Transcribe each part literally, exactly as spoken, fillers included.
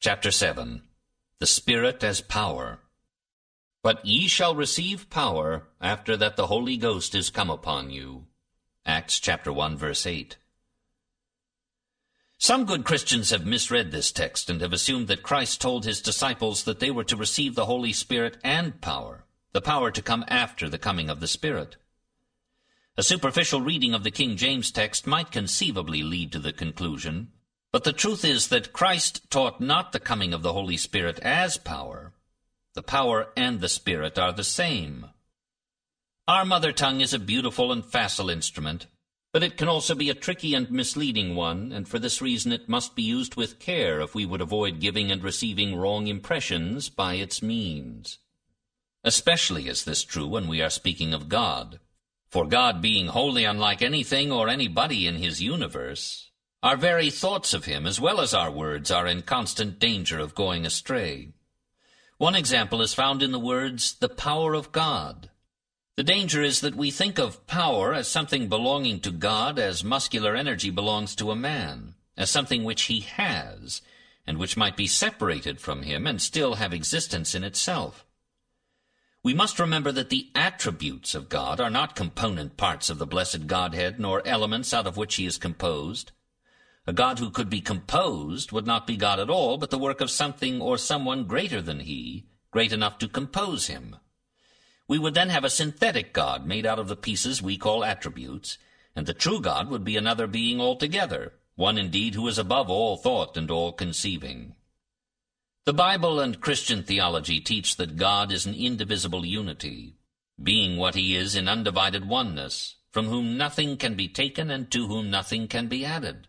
Chapter seven. The Spirit as Power. But ye shall receive power after that the Holy Ghost is come upon you. Acts chapter one, verse eight. Some good Christians have misread this text and have assumed that Christ told his disciples that they were to receive the Holy Spirit and power, the power to come after the coming of the Spirit. A superficial reading of the King James text might conceivably lead to the conclusion, but the truth is that Christ taught not the coming of the Holy Spirit as power. The power and the Spirit are the same. Our mother tongue is a beautiful and facile instrument, but it can also be a tricky and misleading one, and for this reason it must be used with care if we would avoid giving and receiving wrong impressions by its means. Especially is this true when we are speaking of God. For God, being wholly unlike anything or anybody in his universe, our very thoughts of him, as well as our words, are in constant danger of going astray. One example is found in the words, the power of God. The danger is that we think of power as something belonging to God as muscular energy belongs to a man, as something which he has, and which might be separated from him and still have existence in itself. We must remember that the attributes of God are not component parts of the blessed Godhead, nor elements out of which he is composed. A God who could be composed would not be God at all, but the work of something or someone greater than he, great enough to compose him. We would then have a synthetic God made out of the pieces we call attributes, and the true God would be another being altogether, one indeed who is above all thought and all conceiving. The Bible and Christian theology teach that God is an indivisible unity, being what he is in undivided oneness, from whom nothing can be taken and to whom nothing can be added.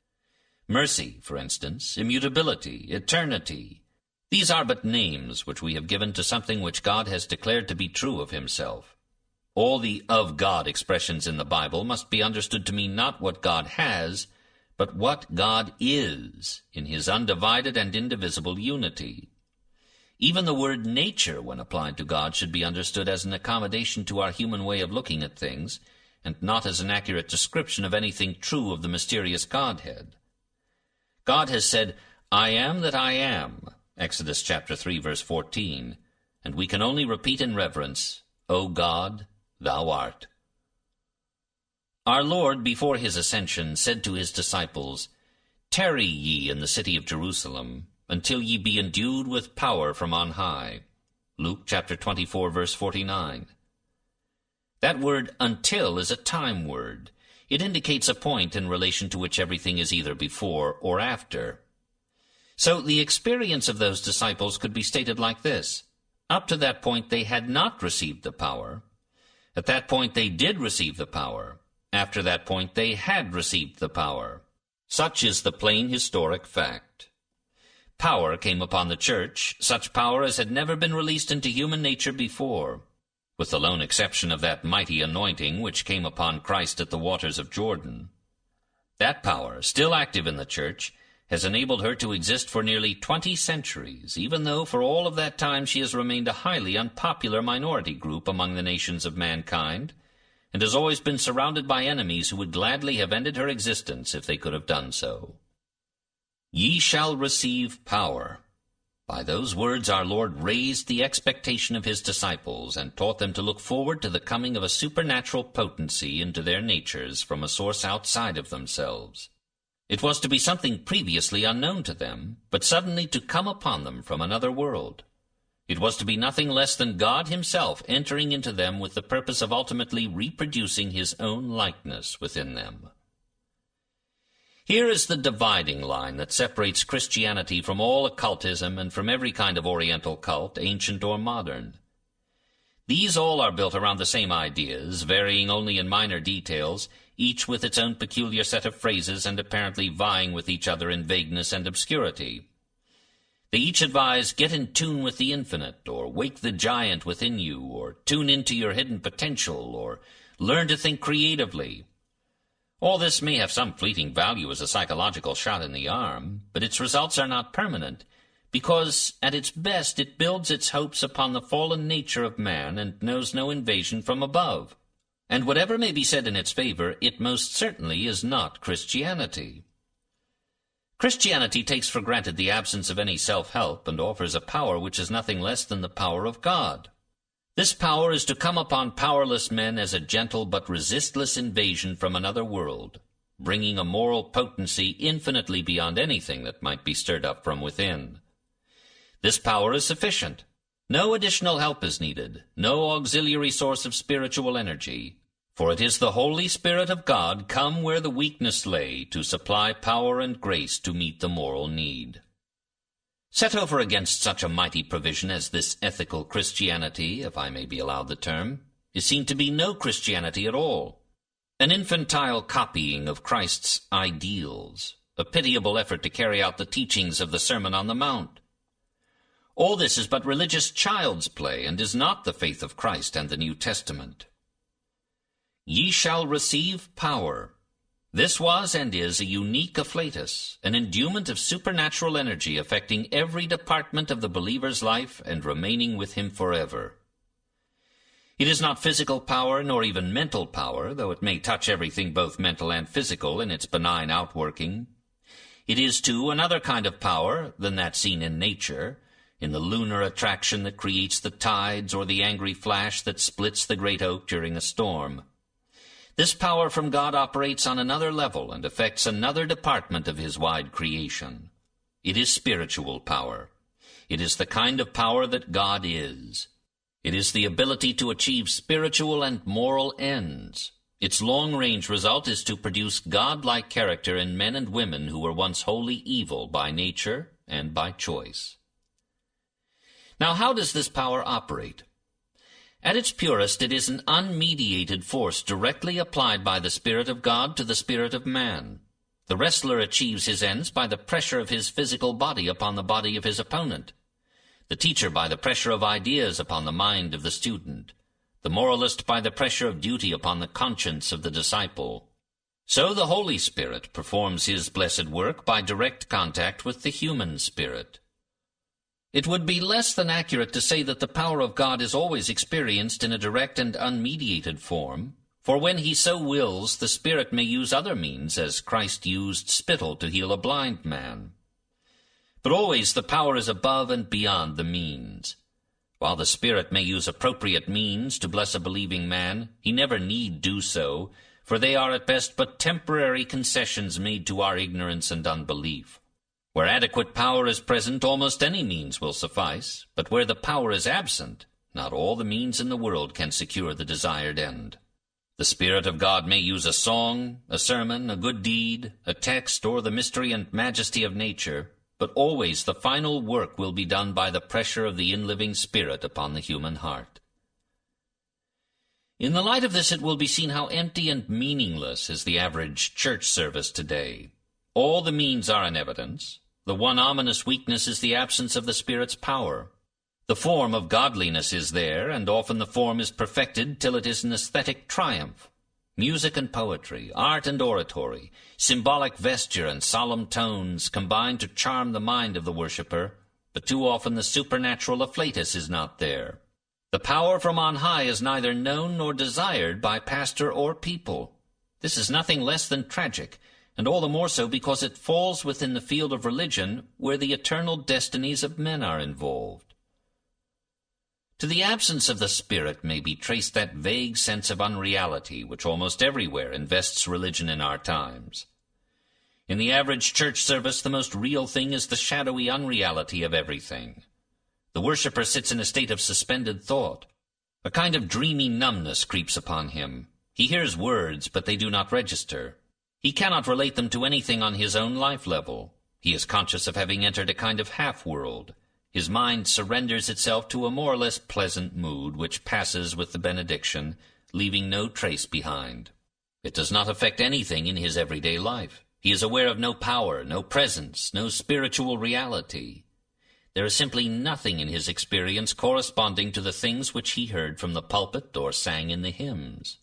Mercy, for instance, immutability, eternity, these are but names which we have given to something which God has declared to be true of himself. All the of God expressions in the Bible must be understood to mean not what God has, but what God is in his undivided and indivisible unity. Even the word nature, when applied to God, should be understood as an accommodation to our human way of looking at things, and not as an accurate description of anything true of the mysterious Godhead. God has said, I am that I am, Exodus chapter three, verse fourteen, and we can only repeat in reverence, O God, thou art. Our Lord, before his ascension, said to his disciples, Tarry ye in the city of Jerusalem, until ye be endued with power from on high. Luke chapter twenty-four, verse forty-nine. That word until is a time word. It indicates a point in relation to which everything is either before or after. So the experience of those disciples could be stated like this. Up to that point they had not received the power. At that point they did receive the power. After that point they had received the power. Such is the plain historic fact. Power came upon the church, such power as had never been released into human nature before, with the lone exception of that mighty anointing which came upon Christ at the waters of Jordan. That power, still active in the church, has enabled her to exist for nearly twenty centuries, even though for all of that time she has remained a highly unpopular minority group among the nations of mankind, and has always been surrounded by enemies who would gladly have ended her existence if they could have done so. Ye shall receive power. By those words our Lord raised the expectation of his disciples and taught them to look forward to the coming of a supernatural potency into their natures from a source outside of themselves. It was to be something previously unknown to them, but suddenly to come upon them from another world. It was to be nothing less than God himself entering into them with the purpose of ultimately reproducing his own likeness within them. Here is the dividing line that separates Christianity from all occultism and from every kind of Oriental cult, ancient or modern. These all are built around the same ideas, varying only in minor details, each with its own peculiar set of phrases and apparently vying with each other in vagueness and obscurity. They each advise, get in tune with the infinite, or wake the giant within you, or tune into your hidden potential, or learn to think creatively. All this may have some fleeting value as a psychological shot in the arm, but its results are not permanent, because at its best it builds its hopes upon the fallen nature of man and knows no invasion from above. And whatever may be said in its favor, it most certainly is not Christianity. Christianity takes for granted the absence of any self-help and offers a power which is nothing less than the power of God. This power is to come upon powerless men as a gentle but resistless invasion from another world, bringing a moral potency infinitely beyond anything that might be stirred up from within. This power is sufficient. No additional help is needed, no auxiliary source of spiritual energy, for it is the Holy Spirit of God come where the weakness lay to supply power and grace to meet the moral need. Set over against such a mighty provision as this ethical Christianity, if I may be allowed the term, is seen to be no Christianity at all, an infantile copying of Christ's ideals, a pitiable effort to carry out the teachings of the Sermon on the Mount. All this is but religious child's play and is not the faith of Christ and the New Testament. Ye shall receive power. This was and is a unique afflatus, an endowment of supernatural energy affecting every department of the believer's life and remaining with him forever. It is not physical power nor even mental power, though it may touch everything both mental and physical in its benign outworking. It is, too, another kind of power than that seen in nature, in the lunar attraction that creates the tides or the angry flash that splits the great oak during a storm. This power from God operates on another level and affects another department of his wide creation. It is spiritual power. It is the kind of power that God is. It is the ability to achieve spiritual and moral ends. Its long-range result is to produce God-like character in men and women who were once wholly evil by nature and by choice. Now, how does this power operate? At its purest, it is an unmediated force directly applied by the Spirit of God to the spirit of man. The wrestler achieves his ends by the pressure of his physical body upon the body of his opponent, the teacher by the pressure of ideas upon the mind of the student, the moralist by the pressure of duty upon the conscience of the disciple. So the Holy Spirit performs his blessed work by direct contact with the human spirit. It would be less than accurate to say that the power of God is always experienced in a direct and unmediated form, for when he so wills, the Spirit may use other means, as Christ used spittle to heal a blind man. But always the power is above and beyond the means. While the Spirit may use appropriate means to bless a believing man, he never need do so, for they are at best but temporary concessions made to our ignorance and unbelief. Where adequate power is present, almost any means will suffice, but where the power is absent, not all the means in the world can secure the desired end. The Spirit of God may use a song, a sermon, a good deed, a text, or the mystery and majesty of nature, but always the final work will be done by the pressure of the in-living Spirit upon the human heart. In the light of this, it will be seen how empty and meaningless is the average church service today. All the means are in evidence. The one ominous weakness is the absence of the Spirit's power. The form of godliness is there, and often the form is perfected till it is an aesthetic triumph. Music and poetry, art and oratory, symbolic vesture and solemn tones combine to charm the mind of the worshipper, but too often the supernatural afflatus is not there. The power from on high is neither known nor desired by pastor or people. This is nothing less than tragic, and all the more so because it falls within the field of religion where the eternal destinies of men are involved. To the absence of the Spirit may be traced that vague sense of unreality which almost everywhere invests religion in our times. In the average church service, the most real thing is the shadowy unreality of everything. The worshipper sits in a state of suspended thought. A kind of dreamy numbness creeps upon him. He hears words, but they do not register. He cannot relate them to anything on his own life level. He is conscious of having entered a kind of half-world. His mind surrenders itself to a more or less pleasant mood which passes with the benediction, leaving no trace behind. It does not affect anything in his everyday life. He is aware of no power, no presence, no spiritual reality. There is simply nothing in his experience corresponding to the things which he heard from the pulpit or sang in the hymns.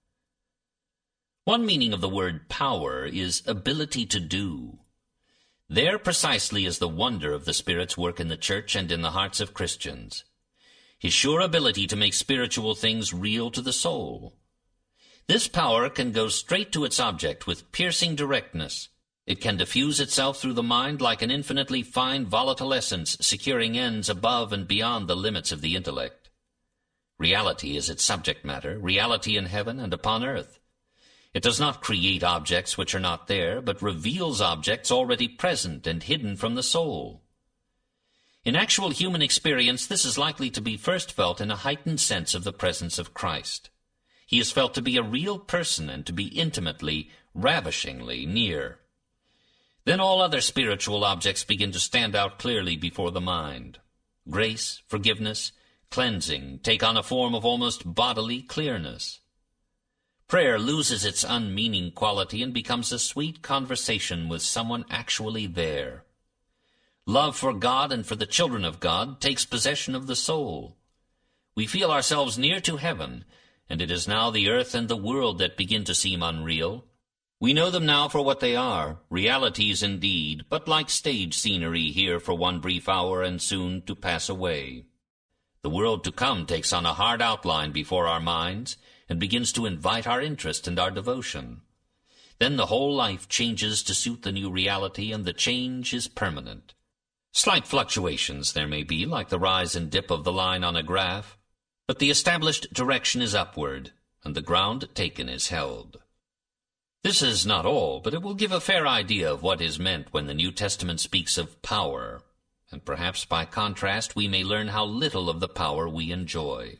One meaning of the word power is ability to do. There precisely is the wonder of the Spirit's work in the church and in the hearts of Christians. His sure ability to make spiritual things real to the soul. This power can go straight to its object with piercing directness. It can diffuse itself through the mind like an infinitely fine volatile essence, securing ends above and beyond the limits of the intellect. Reality is its subject matter, reality in heaven and upon earth. It does not create objects which are not there, but reveals objects already present and hidden from the soul. In actual human experience, this is likely to be first felt in a heightened sense of the presence of Christ. He is felt to be a real person and to be intimately, ravishingly near. Then all other spiritual objects begin to stand out clearly before the mind. Grace, forgiveness, cleansing take on a form of almost bodily clearness. Prayer loses its unmeaning quality and becomes a sweet conversation with someone actually there. Love for God and for the children of God takes possession of the soul. We feel ourselves near to heaven, and it is now the earth and the world that begin to seem unreal. We know them now for what they are, realities indeed, but like stage scenery here for one brief hour and soon to pass away. The world to come takes on a hard outline before our minds and begins to invite our interest and our devotion. Then the whole life changes to suit the new reality, and the change is permanent. Slight fluctuations there may be, like the rise and dip of the line on a graph, but the established direction is upward, and the ground taken is held. This is not all, but it will give a fair idea of what is meant when the New Testament speaks of power, and perhaps by contrast we may learn how little of the power we enjoy.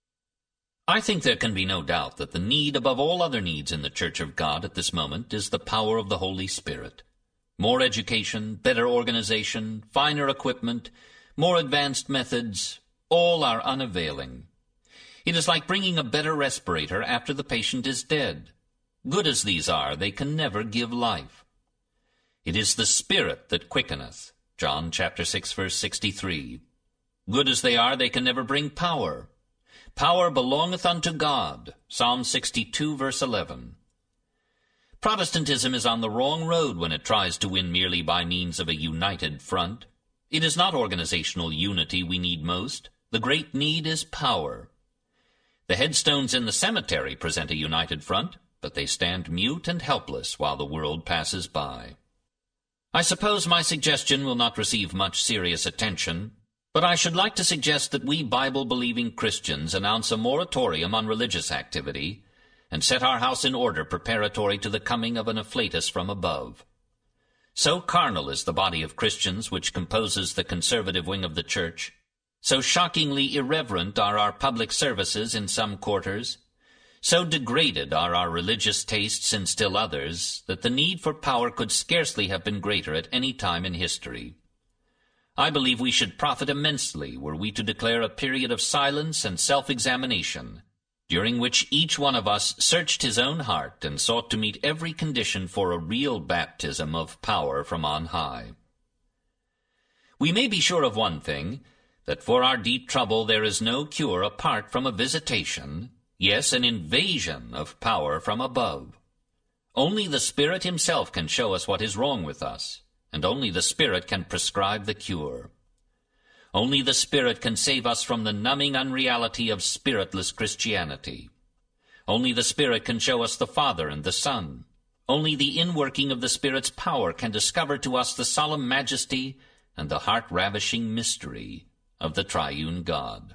I think there can be no doubt that the need above all other needs in the Church of God at this moment is the power of the Holy Spirit. More education, better organization, finer equipment, more advanced methods, all are unavailing. It is like bringing a better respirator after the patient is dead. Good as these are, they can never give life. It is the Spirit that quickeneth, John chapter six, verse sixty-three. Good as they are, they can never bring power. Power belongeth unto God, Psalm sixty-two, verse eleven. Protestantism is on the wrong road when it tries to win merely by means of a united front. It is not organizational unity we need most. The great need is power. The headstones in the cemetery present a united front, but they stand mute and helpless while the world passes by. I suppose my suggestion will not receive much serious attention, but I should like to suggest that we Bible-believing Christians announce a moratorium on religious activity and set our house in order preparatory to the coming of an afflatus from above. So carnal is the body of Christians which composes the conservative wing of the Church, so shockingly irreverent are our public services in some quarters, so degraded are our religious tastes in still others, that the need for power could scarcely have been greater at any time in history. I believe we should profit immensely were we to declare a period of silence and self-examination, during which each one of us searched his own heart and sought to meet every condition for a real baptism of power from on high. We may be sure of one thing, that for our deep trouble there is no cure apart from a visitation, yes, an invasion of power from above. Only the Spirit himself can show us what is wrong with us, and only the Spirit can prescribe the cure. Only the Spirit can save us from the numbing unreality of spiritless Christianity. Only the Spirit can show us the Father and the Son. Only the inworking of the Spirit's power can discover to us the solemn majesty and the heart-ravishing mystery of the triune God.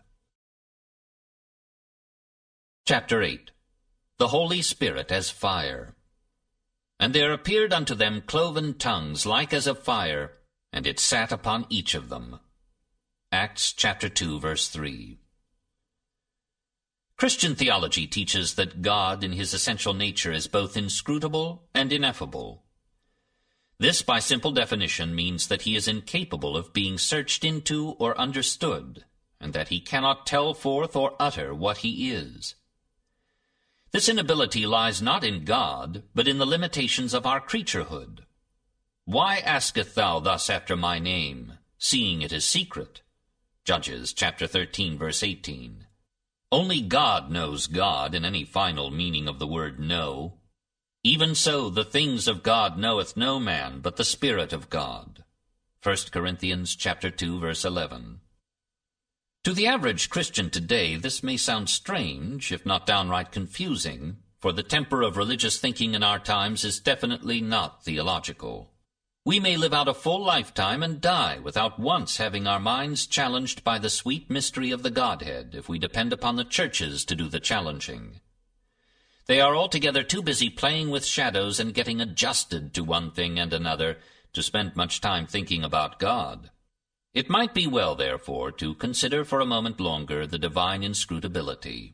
Chapter eight. The Holy Spirit as Fire. And there appeared unto them cloven tongues like as of fire, and it sat upon each of them. Acts chapter two, verse three. Christian theology teaches that God in his essential nature is both inscrutable and ineffable. This, by simple definition, means that he is incapable of being searched into or understood, and that he cannot tell forth or utter what he is. This inability lies not in God, but in the limitations of our creaturehood. Why askest thou thus after my name, seeing it is secret? Judges chapter thirteen, verse eighteen. Only God knows God in any final meaning of the word know. Even so, the things of God knoweth no man but the Spirit of God. First Corinthians chapter two, verse eleven. To the average Christian today, this may sound strange, if not downright confusing, for the temper of religious thinking in our times is definitely not theological. We may live out a full lifetime and die without once having our minds challenged by the sweet mystery of the Godhead, if we depend upon the churches to do the challenging. They are altogether too busy playing with shadows and getting adjusted to one thing and another to spend much time thinking about God. It might be well, therefore, to consider for a moment longer the divine inscrutability.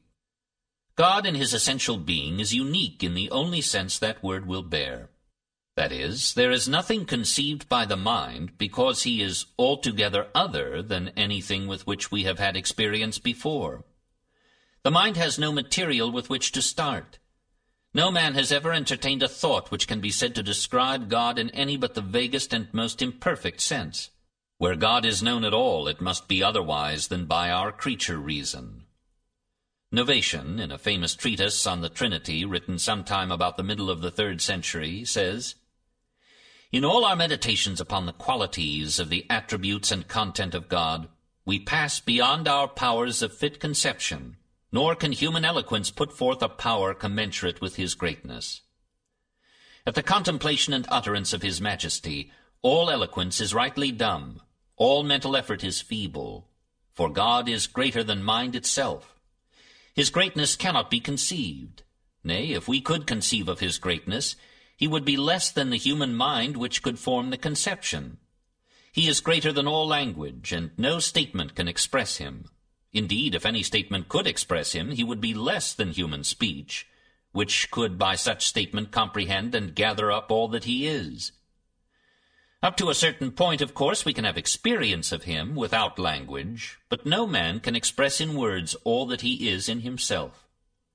God in his essential being is unique in the only sense that word will bear. That is, there is nothing conceived by the mind because he is altogether other than anything with which we have had experience before. The mind has no material with which to start. No man has ever entertained a thought which can be said to describe God in any but the vaguest and most imperfect sense. Where God is known at all, it must be otherwise than by our creature reason. Novatian, in a famous treatise on the Trinity written sometime about the middle of the third century, says, "In all our meditations upon the qualities of the attributes and content of God, we pass beyond our powers of fit conception, nor can human eloquence put forth a power commensurate with his greatness. At the contemplation and utterance of his majesty, all eloquence is rightly dumb, all mental effort is feeble, for God is greater than mind itself. His greatness cannot be conceived. Nay, if we could conceive of his greatness, he would be less than the human mind which could form the conception. He is greater than all language, and no statement can express him. Indeed, if any statement could express him, he would be less than human speech, which could by such statement comprehend and gather up all that he is. Up to a certain point, of course, we can have experience of him without language, but no man can express in words all that he is in himself.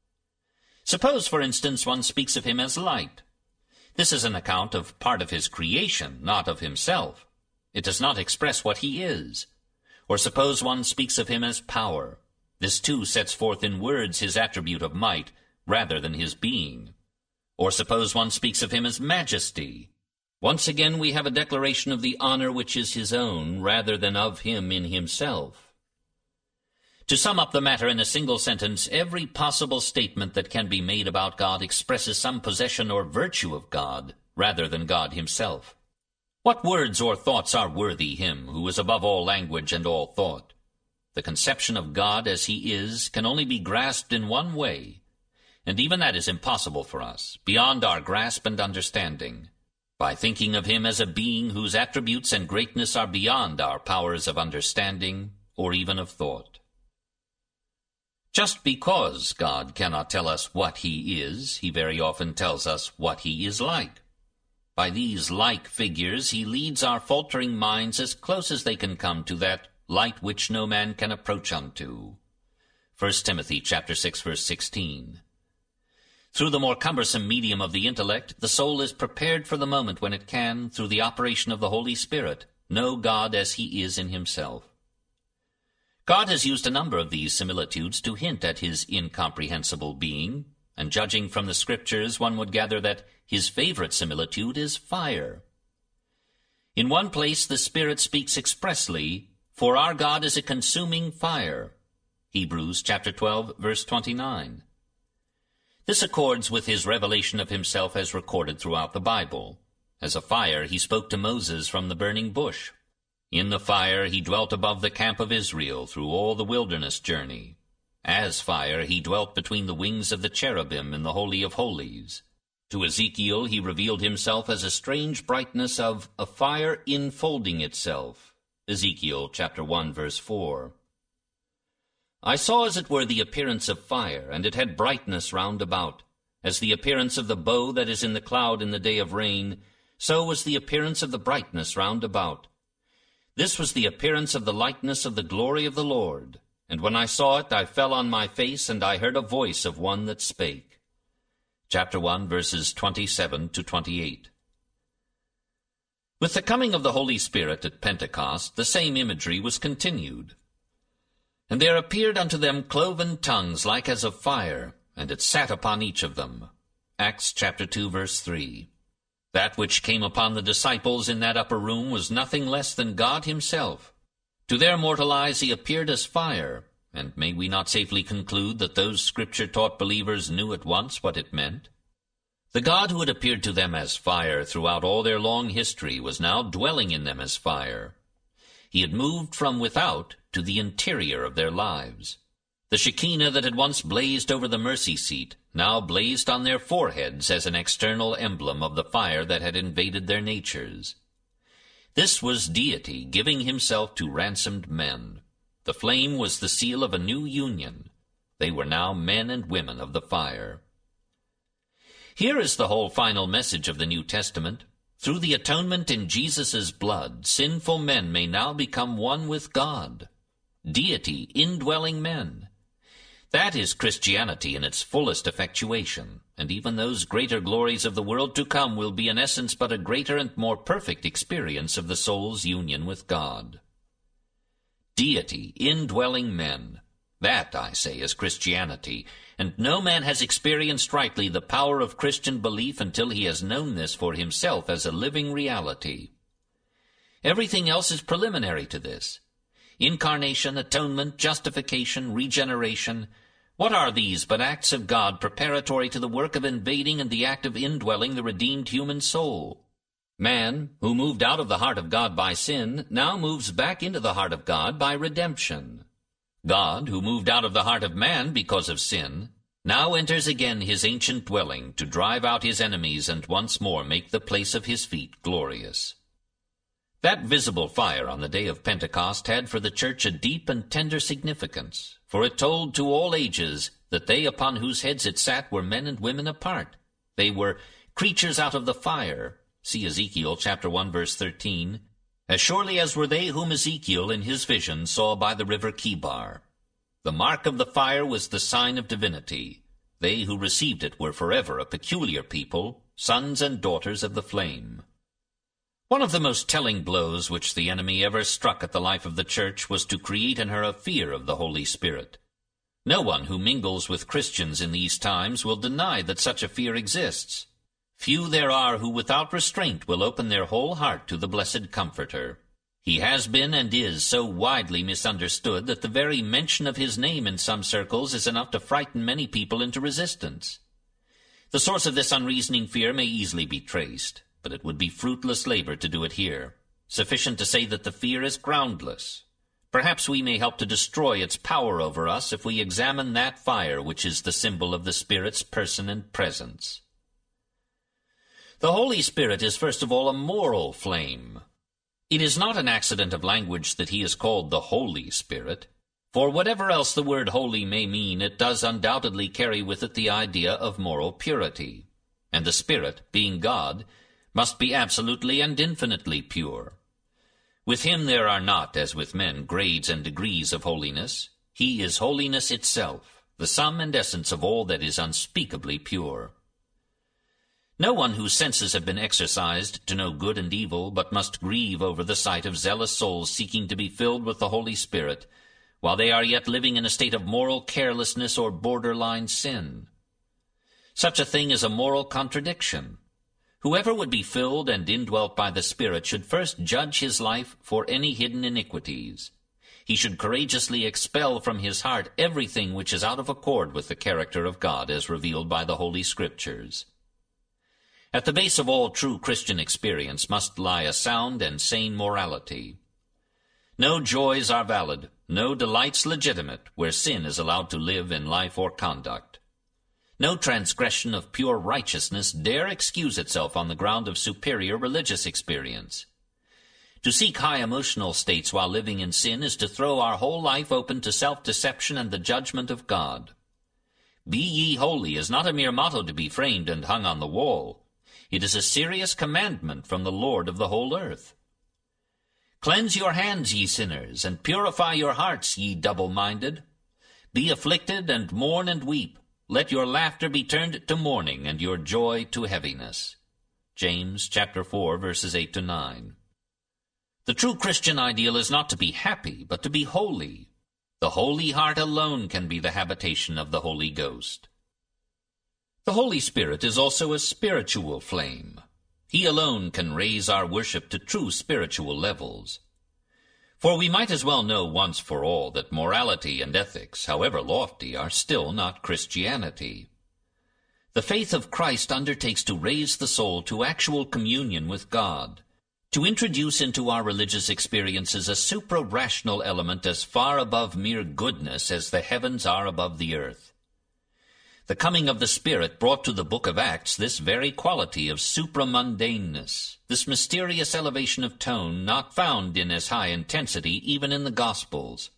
Suppose, for instance, one speaks of him as light. This is an account of part of his creation, not of himself. It does not express what he is. Or suppose one speaks of him as power. This too sets forth in words his attribute of might, rather than his being. Or suppose one speaks of him as majesty. Once again we have a declaration of the honor which is his own, rather than of him in himself. To sum up the matter in a single sentence, every possible statement that can be made about God expresses some possession or virtue of God, rather than God himself. What words or thoughts are worthy him who is above all language and all thought? The conception of God as he is can only be grasped in one way, and even that is impossible for us, beyond our grasp and understanding, by thinking of him as a being whose attributes and greatness are beyond our powers of understanding or even of thought. Just because God cannot tell us what he is, he very often tells us what he is like. By these like figures he leads our faltering minds as close as they can come to that light which no man can approach unto. First Timothy chapter six, verse sixteen. Through the more cumbersome medium of the intellect, the soul is prepared for the moment when it can, through the operation of the Holy Spirit, know God as he is in himself. God has used a number of these similitudes to hint at his incomprehensible being, and judging from the Scriptures, one would gather that his favorite similitude is fire. In one place the Spirit speaks expressly, "For our God is a consuming fire." Hebrews chapter twelve, verse twenty-nine. This accords with his revelation of himself as recorded throughout the Bible. As a fire he spoke to Moses from the burning bush. In the fire he dwelt above the camp of Israel through all the wilderness journey. As fire he dwelt between the wings of the cherubim in the Holy of Holies. To Ezekiel he revealed himself as a strange brightness of a fire infolding itself. Ezekiel chapter one, verse four. I saw as it were the appearance of fire, and it had brightness round about. As the appearance of the bow that is in the cloud in the day of rain, so was the appearance of the brightness round about. This was the appearance of the likeness of the glory of the Lord. And when I saw it, I fell on my face, and I heard a voice of one that spake. Chapter one, verses twenty-seven to twenty-eight. With the coming of the Holy Spirit at Pentecost, the same imagery was continued. And there appeared unto them cloven tongues like as of fire, and it sat upon each of them. Acts chapter two, verse three. That which came upon the disciples in that upper room was nothing less than God himself. To their mortal eyes he appeared as fire, and may we not safely conclude that those Scripture-taught believers knew at once what it meant? The God who had appeared to them as fire throughout all their long history was now dwelling in them as fire. He had moved from without to the interior of their lives. The Shekinah that had once blazed over the mercy seat now blazed on their foreheads as an external emblem of the fire that had invaded their natures. This was deity giving himself to ransomed men. The flame was the seal of a new union. They were now men and women of the fire. Here is the whole final message of the New Testament. Through the atonement in Jesus' blood, sinful men may now become one with God. Deity indwelling men. That is Christianity in its fullest effectuation, and even those greater glories of the world to come will be in essence but a greater and more perfect experience of the soul's union with God. Deity indwelling men. That, I say, is Christianity, and no man has experienced rightly the power of Christian belief until he has known this for himself as a living reality. Everything else is preliminary to this. Incarnation, atonement, justification, regeneration, what are these but acts of God preparatory to the work of invading and the act of indwelling the redeemed human soul? Man, who moved out of the heart of God by sin, now moves back into the heart of God by redemption. God, who moved out of the heart of man because of sin, now enters again his ancient dwelling to drive out his enemies and once more make the place of his feet glorious. That visible fire on the day of Pentecost had for the church a deep and tender significance, for it told to all ages that they upon whose heads it sat were men and women apart. They were creatures out of the fire. See Ezekiel chapter one, verse thirteen. As surely as were they whom Ezekiel in his vision saw by the river Chebar. The mark of the fire was the sign of divinity. They who received it were forever a peculiar people, sons and daughters of the flame. One of the most telling blows which the enemy ever struck at the life of the church was to create in her a fear of the Holy Spirit. No one who mingles with Christians in these times will deny that such a fear exists. Few there are who without restraint will open their whole heart to the blessed Comforter. He has been and is so widely misunderstood that the very mention of his name in some circles is enough to frighten many people into resistance. The source of this unreasoning fear may easily be traced, but it would be fruitless labor to do it here. Sufficient to say that the fear is groundless. Perhaps we may help to destroy its power over us if we examine that fire which is the symbol of the Spirit's person and presence. The Holy Spirit is first of all a moral flame. It is not an accident of language that he is called the Holy Spirit, for whatever else the word holy may mean, it does undoubtedly carry with it the idea of moral purity. And the Spirit, being God, must be absolutely and infinitely pure. With him there are not, as with men, grades and degrees of holiness. He is holiness itself, the sum and essence of all that is unspeakably pure. No one whose senses have been exercised to know good and evil but must grieve over the sight of zealous souls seeking to be filled with the Holy Spirit, while they are yet living in a state of moral carelessness or borderline sin. Such a thing is a moral contradiction. Whoever would be filled and indwelt by the Spirit should first judge his life for any hidden iniquities. He should courageously expel from his heart everything which is out of accord with the character of God as revealed by the Holy Scriptures. At the base of all true Christian experience must lie a sound and sane morality. No joys are valid, no delights legitimate, where sin is allowed to live in life or conduct. No transgression of pure righteousness dare excuse itself on the ground of superior religious experience. To seek high emotional states while living in sin is to throw our whole life open to self-deception and the judgment of God. Be ye holy is not a mere motto to be framed and hung on the wall. It is a serious commandment from the Lord of the whole earth. Cleanse your hands, ye sinners, and purify your hearts, ye double-minded. Be afflicted, and mourn and weep. Let your laughter be turned to mourning, and your joy to heaviness. James chapter four, verses eight to nine. The true Christian ideal is not to be happy, but to be holy. The holy heart alone can be the habitation of the Holy Ghost. The Holy Spirit is also a spiritual flame. He alone can raise our worship to true spiritual levels. For we might as well know once for all that morality and ethics, however lofty, are still not Christianity. The faith of Christ undertakes to raise the soul to actual communion with God, to introduce into our religious experiences a supra-rational element as far above mere goodness as the heavens are above the earth. The coming of the Spirit brought to the book of Acts this very quality of supramundaneness, this mysterious elevation of tone not found in as high intensity even in the Gospels.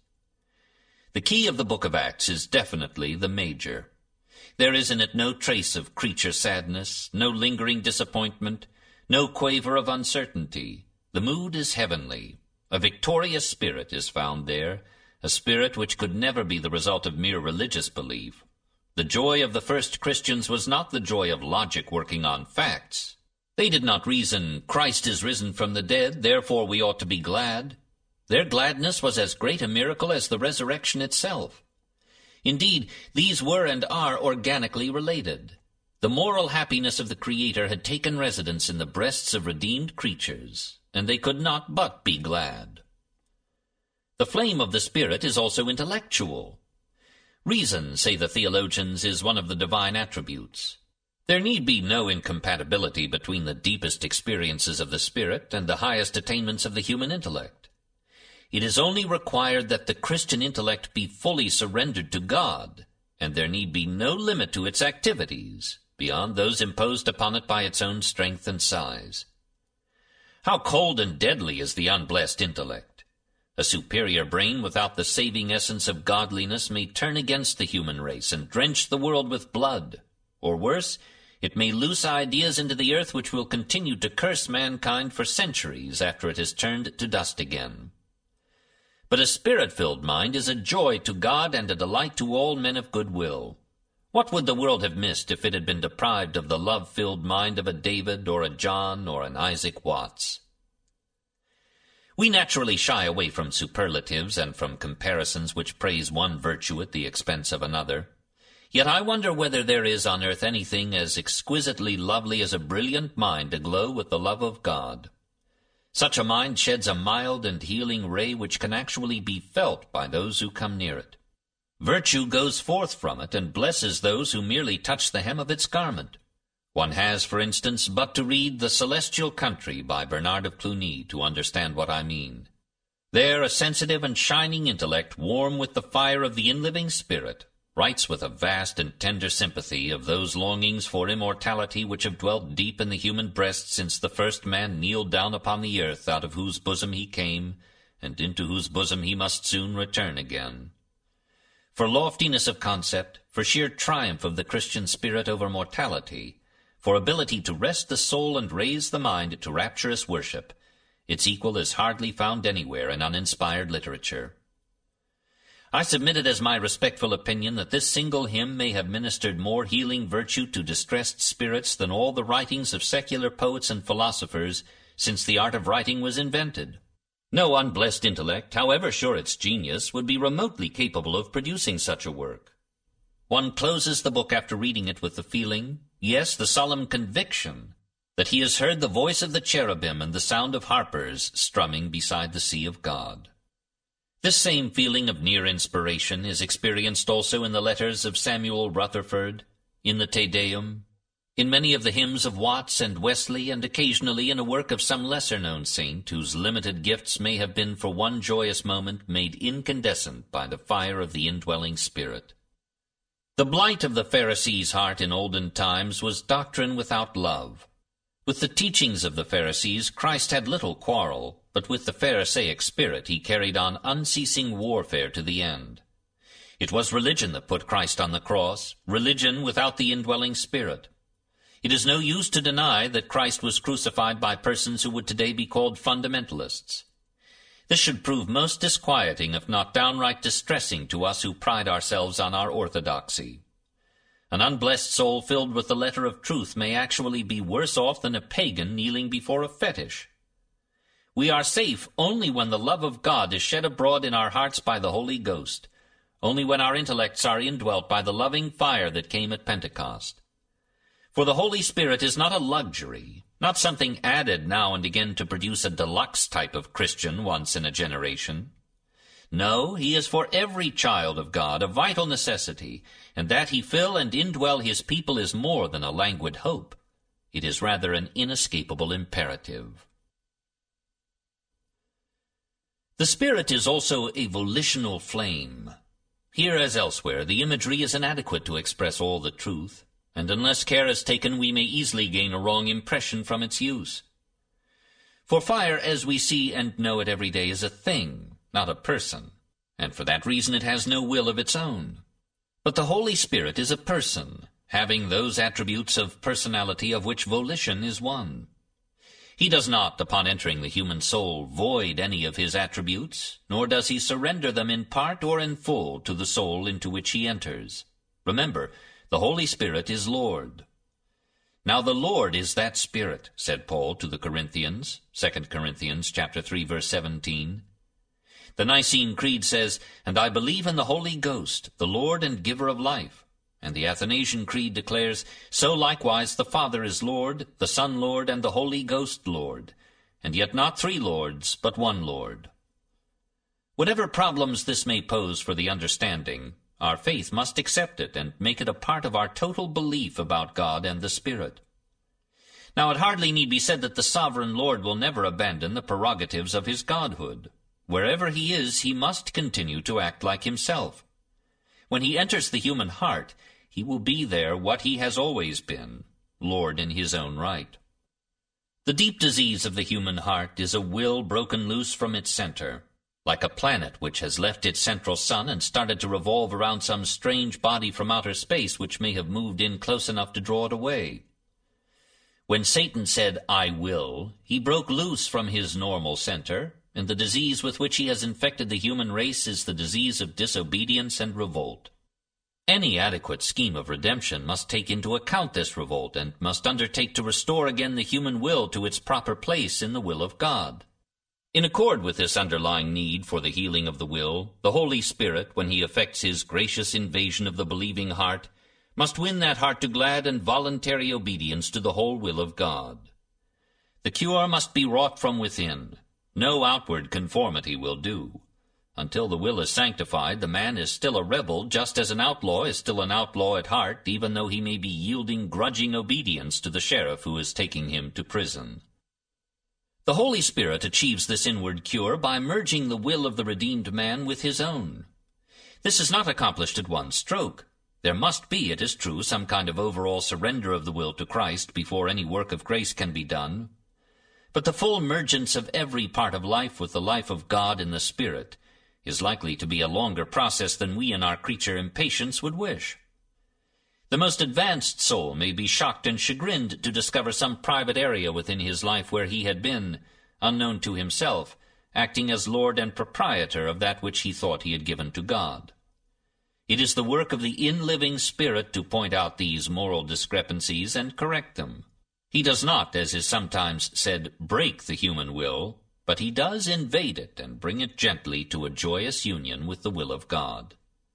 The key of the book of Acts is definitely the major. There is in it no trace of creature sadness, no lingering disappointment, no quaver of uncertainty. The mood is heavenly. A victorious spirit is found there, a spirit which could never be the result of mere religious belief. The joy of the first Christians was not the joy of logic working on facts. They did not reason, Christ is risen from the dead, therefore we ought to be glad. Their gladness was as great a miracle as the resurrection itself. Indeed, these were and are organically related. The moral happiness of the Creator had taken residence in the breasts of redeemed creatures, and they could not but be glad. The flame of the Spirit is also intellectual. Reason, say the theologians, is one of the divine attributes. There need be no incompatibility between the deepest experiences of the Spirit and the highest attainments of the human intellect. It is only required that the Christian intellect be fully surrendered to God, and there need be no limit to its activities, beyond those imposed upon it by its own strength and size. How cold and deadly is the unblessed intellect! A superior brain without the saving essence of godliness may turn against the human race and drench the world with blood. Or worse, it may loose ideas into the earth which will continue to curse mankind for centuries after it has turned to dust again. But a spirit-filled mind is a joy to God and a delight to all men of good will. What would the world have missed if it had been deprived of the love-filled mind of a David or a John or an Isaac Watts? We naturally shy away from superlatives and from comparisons which praise one virtue at the expense of another. Yet I wonder whether there is on earth anything as exquisitely lovely as a brilliant mind aglow with the love of God. Such a mind sheds a mild and healing ray which can actually be felt by those who come near it. Virtue goes forth from it and blesses those who merely touch the hem of its garment. One has, for instance, but to read The Celestial Country by Bernard of Cluny to understand what I mean. There a sensitive and shining intellect, warm with the fire of the in-living spirit, writes with a vast and tender sympathy of those longings for immortality which have dwelt deep in the human breast since the first man kneeled down upon the earth out of whose bosom he came, and into whose bosom he must soon return again. For loftiness of concept, for sheer triumph of the Christian spirit over mortality, for ability to rest the soul and raise the mind to rapturous worship, its equal is hardly found anywhere in uninspired literature. I submit it as my respectful opinion that this single hymn may have ministered more healing virtue to distressed spirits than all the writings of secular poets and philosophers since the art of writing was invented. No unblessed intellect, however sure its genius, would be remotely capable of producing such a work. One closes the book after reading it with the feeling, yes, the solemn conviction, that he has heard the voice of the cherubim and the sound of harpers strumming beside the sea of God. This same feeling of near inspiration is experienced also in the letters of Samuel Rutherford, in the Te Deum, in many of the hymns of Watts and Wesley, and occasionally in a work of some lesser-known saint whose limited gifts may have been for one joyous moment made incandescent by the fire of the indwelling Spirit. The blight of the Pharisee's heart in olden times was doctrine without love. With the teachings of the Pharisees, Christ had little quarrel, but with the Pharisaic spirit he carried on unceasing warfare to the end. It was religion that put Christ on the cross, religion without the indwelling Spirit. It is no use to deny that Christ was crucified by persons who would today be called fundamentalists. This should prove most disquieting, if not downright distressing, to us who pride ourselves on our orthodoxy. An unblessed soul filled with the letter of truth may actually be worse off than a pagan kneeling before a fetish. We are safe only when the love of God is shed abroad in our hearts by the Holy Ghost, only when our intellects are indwelt by the loving fire that came at Pentecost. For the Holy Spirit is not a luxury, not something added now and again to produce a deluxe type of Christian once in a generation. No, he is for every child of God a vital necessity, and that he fill and indwell his people is more than a languid hope. It is rather an inescapable imperative. The Spirit is also a volitional flame. Here, as elsewhere, the imagery is inadequate to express all the truth, and unless care is taken, we may easily gain a wrong impression from its use. For fire, as we see and know it every day, is a thing, not a person, and for that reason it has no will of its own. But the Holy Spirit is a person, having those attributes of personality of which volition is one. He does not, upon entering the human soul, void any of his attributes, nor does he surrender them in part or in full to the soul into which he enters. Remember, the Holy Spirit is Lord. Now the Lord is that Spirit, said Paul to the Corinthians, Second Corinthians chapter three, verse seventeen. The Nicene Creed says, "And I believe in the Holy Ghost, the Lord and giver of life." And the Athanasian Creed declares, "So likewise the Father is Lord, the Son Lord, and the Holy Ghost Lord, and yet not three Lords, but one Lord." Whatever problems this may pose for the understanding, our faith must accept it and make it a part of our total belief about God and the Spirit. Now it hardly need be said that the sovereign Lord will never abandon the prerogatives of his godhood. Wherever he is, he must continue to act like himself. When he enters the human heart, he will be there what he has always been, Lord in his own right. The deep disease of the human heart is a will broken loose from its center, like a planet which has left its central sun and started to revolve around some strange body from outer space which may have moved in close enough to draw it away. When Satan said, "I will," he broke loose from his normal center, and the disease with which he has infected the human race is the disease of disobedience and revolt. Any adequate scheme of redemption must take into account this revolt and must undertake to restore again the human will to its proper place in the will of God. In accord with this underlying need for the healing of the will, the Holy Spirit, when he effects his gracious invasion of the believing heart, must win that heart to glad and voluntary obedience to the whole will of God. The cure must be wrought from within. No outward conformity will do. Until the will is sanctified, the man is still a rebel, just as an outlaw is still an outlaw at heart, even though he may be yielding grudging obedience to the sheriff who is taking him to prison. The Holy Spirit achieves this inward cure by merging the will of the redeemed man with his own. This is not accomplished at one stroke. There must be, it is true, some kind of overall surrender of the will to Christ before any work of grace can be done. But the full mergence of every part of life with the life of God in the Spirit is likely to be a longer process than we in our creature impatience would wish. The most advanced soul may be shocked and chagrined to discover some private area within his life where he had been, unknown to himself, acting as Lord and proprietor of that which he thought he had given to God. It is the work of the in-living Spirit to point out these moral discrepancies and correct them. He does not, as is sometimes said, break the human will, but he does invade it and bring it gently to a joyous union with the will of God.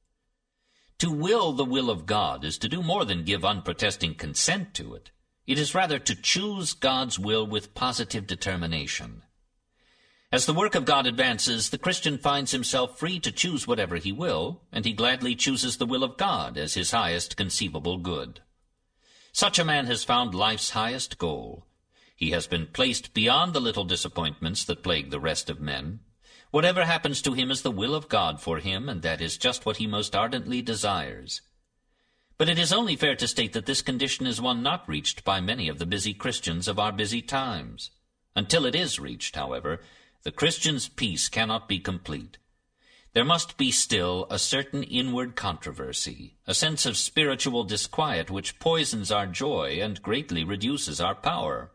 To will the will of God is to do more than give unprotesting consent to it. It is rather to choose God's will with positive determination. As the work of God advances, the Christian finds himself free to choose whatever he will, and he gladly chooses the will of God as his highest conceivable good. Such a man has found life's highest goal. He has been placed beyond the little disappointments that plague the rest of men. Whatever happens to him is the will of God for him, and that is just what he most ardently desires. But it is only fair to state that this condition is one not reached by many of the busy Christians of our busy times. Until it is reached, however, the Christian's peace cannot be complete. There must be still a certain inward controversy, a sense of spiritual disquiet which poisons our joy and greatly reduces our power.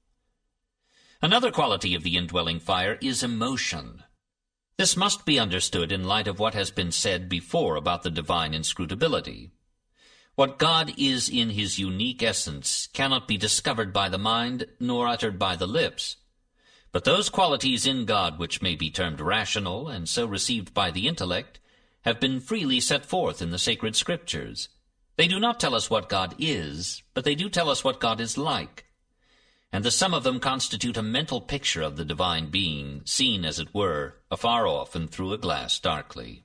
Another quality of the indwelling fire is emotion. This must be understood in light of what has been said before about the divine inscrutability. What God is in his unique essence cannot be discovered by the mind nor uttered by the lips. But those qualities in God which may be termed rational, and so received by the intellect, have been freely set forth in the sacred Scriptures. They do not tell us what God is, but they do tell us what God is like. and the sum of them constitute a mental picture of the divine being, seen, as it were, afar off and through a glass darkly.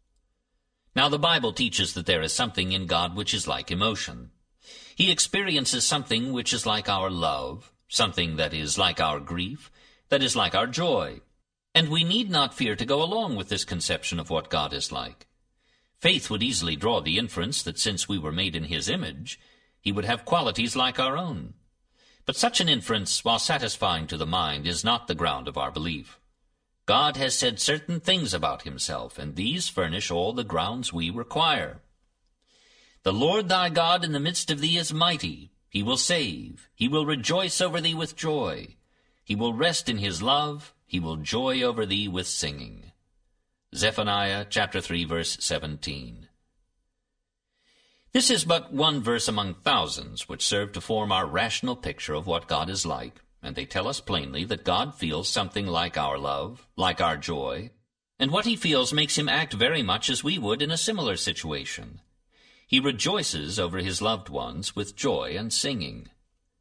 Now the Bible teaches that there is something in God which is like emotion. He experiences something which is like our love, something that is like our grief, that is like our joy. And we need not fear to go along with this conception of what God is like. Faith would easily draw the inference that since we were made in his image, he would have qualities like our own. But such an inference, while satisfying to the mind, is not the ground of our belief. God has said certain things about himself, and these furnish all the grounds we require. The Lord thy God in the midst of thee is mighty. He will save. He will rejoice over thee with joy. He will rest in his love. He will joy over thee with singing. Zephaniah chapter three, verse seventeen. This is but one verse among thousands which serve to form our rational picture of what God is like, and they tell us plainly that God feels something like our love, like our joy, and what he feels makes him act very much as we would in a similar situation. He rejoices over his loved ones with joy and singing.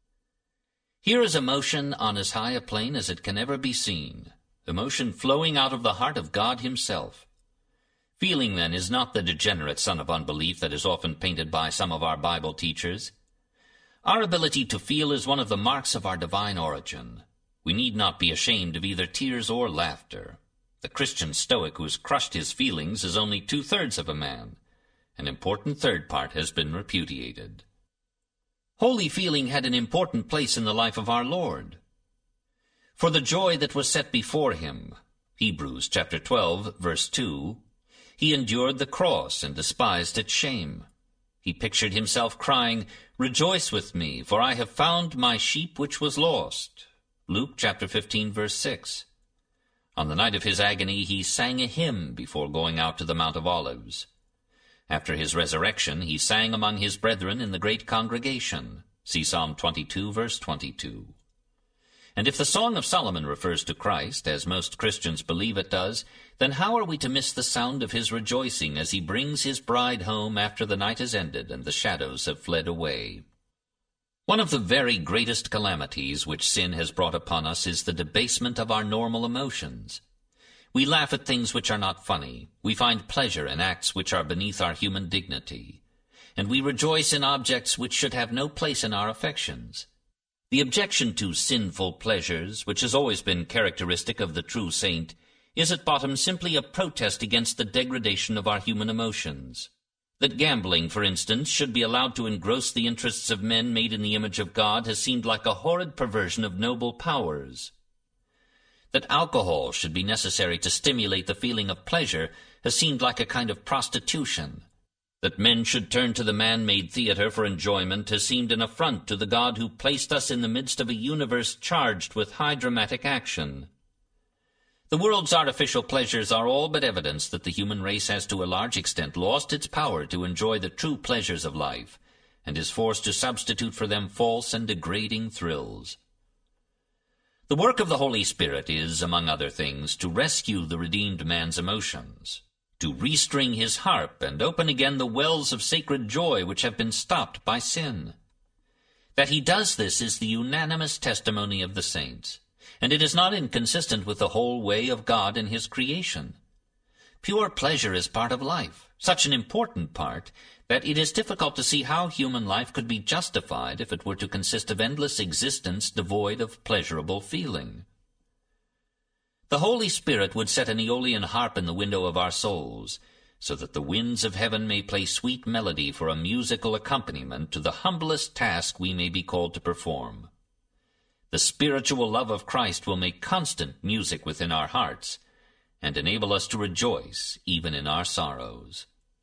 Here is emotion on as high a plane as it can ever be seen, emotion flowing out of the heart of God himself. Feeling, then, is not the degenerate son of unbelief that is often painted by some of our Bible teachers. Our ability to feel is one of the marks of our divine origin. We need not be ashamed of either tears or laughter. The Christian Stoic who has crushed his feelings is only two-thirds of a man. An important third part has been repudiated. Holy feeling had an important place in the life of our Lord. For the joy that was set before him, Hebrews chapter twelve, verse two, he endured the cross and despised its shame. He pictured himself crying, "Rejoice with me, for I have found my sheep which was lost." Luke chapter fifteen, verse six. On the night of his agony, he sang a hymn before going out to the Mount of Olives. After his resurrection, he sang among his brethren in the great congregation. See Psalm twenty-two, verse twenty-two. And if the Song of Solomon refers to Christ, as most Christians believe it does, then how are we to miss the sound of his rejoicing as he brings his bride home after the night is ended and the shadows have fled away? One of the very greatest calamities which sin has brought upon us is the debasement of our normal emotions. We laugh at things which are not funny. We find pleasure in acts which are beneath our human dignity. And we rejoice in objects which should have no place in our affections. The objection to sinful pleasures, which has always been characteristic of the true saint, is at bottom simply a protest against the degradation of our human emotions. That gambling, for instance, should be allowed to engross the interests of men made in the image of God has seemed like a horrid perversion of noble powers. That alcohol should be necessary to stimulate the feeling of pleasure has seemed like a kind of prostitution. That men should turn to the man-made theater for enjoyment has seemed an affront to the God who placed us in the midst of a universe charged with high dramatic action. The world's artificial pleasures are all but evidence that the human race has to a large extent lost its power to enjoy the true pleasures of life, and is forced to substitute for them false and degrading thrills. The work of the Holy Spirit is, among other things, to rescue the redeemed man's emotions, to restring his harp and open again the wells of sacred joy which have been stopped by sin. That he does this is the unanimous testimony of the saints, and it is not inconsistent with the whole way of God in his creation. Pure pleasure is part of life, such an important part that it is difficult to see how human life could be justified if it were to consist of endless existence devoid of pleasurable feeling. The Holy Spirit would set an Aeolian harp in the window of our souls, so that the winds of heaven may play sweet melody for a musical accompaniment to the humblest task we may be called to perform. The spiritual love of Christ will make constant music within our hearts, and enable us to rejoice even in our sorrows.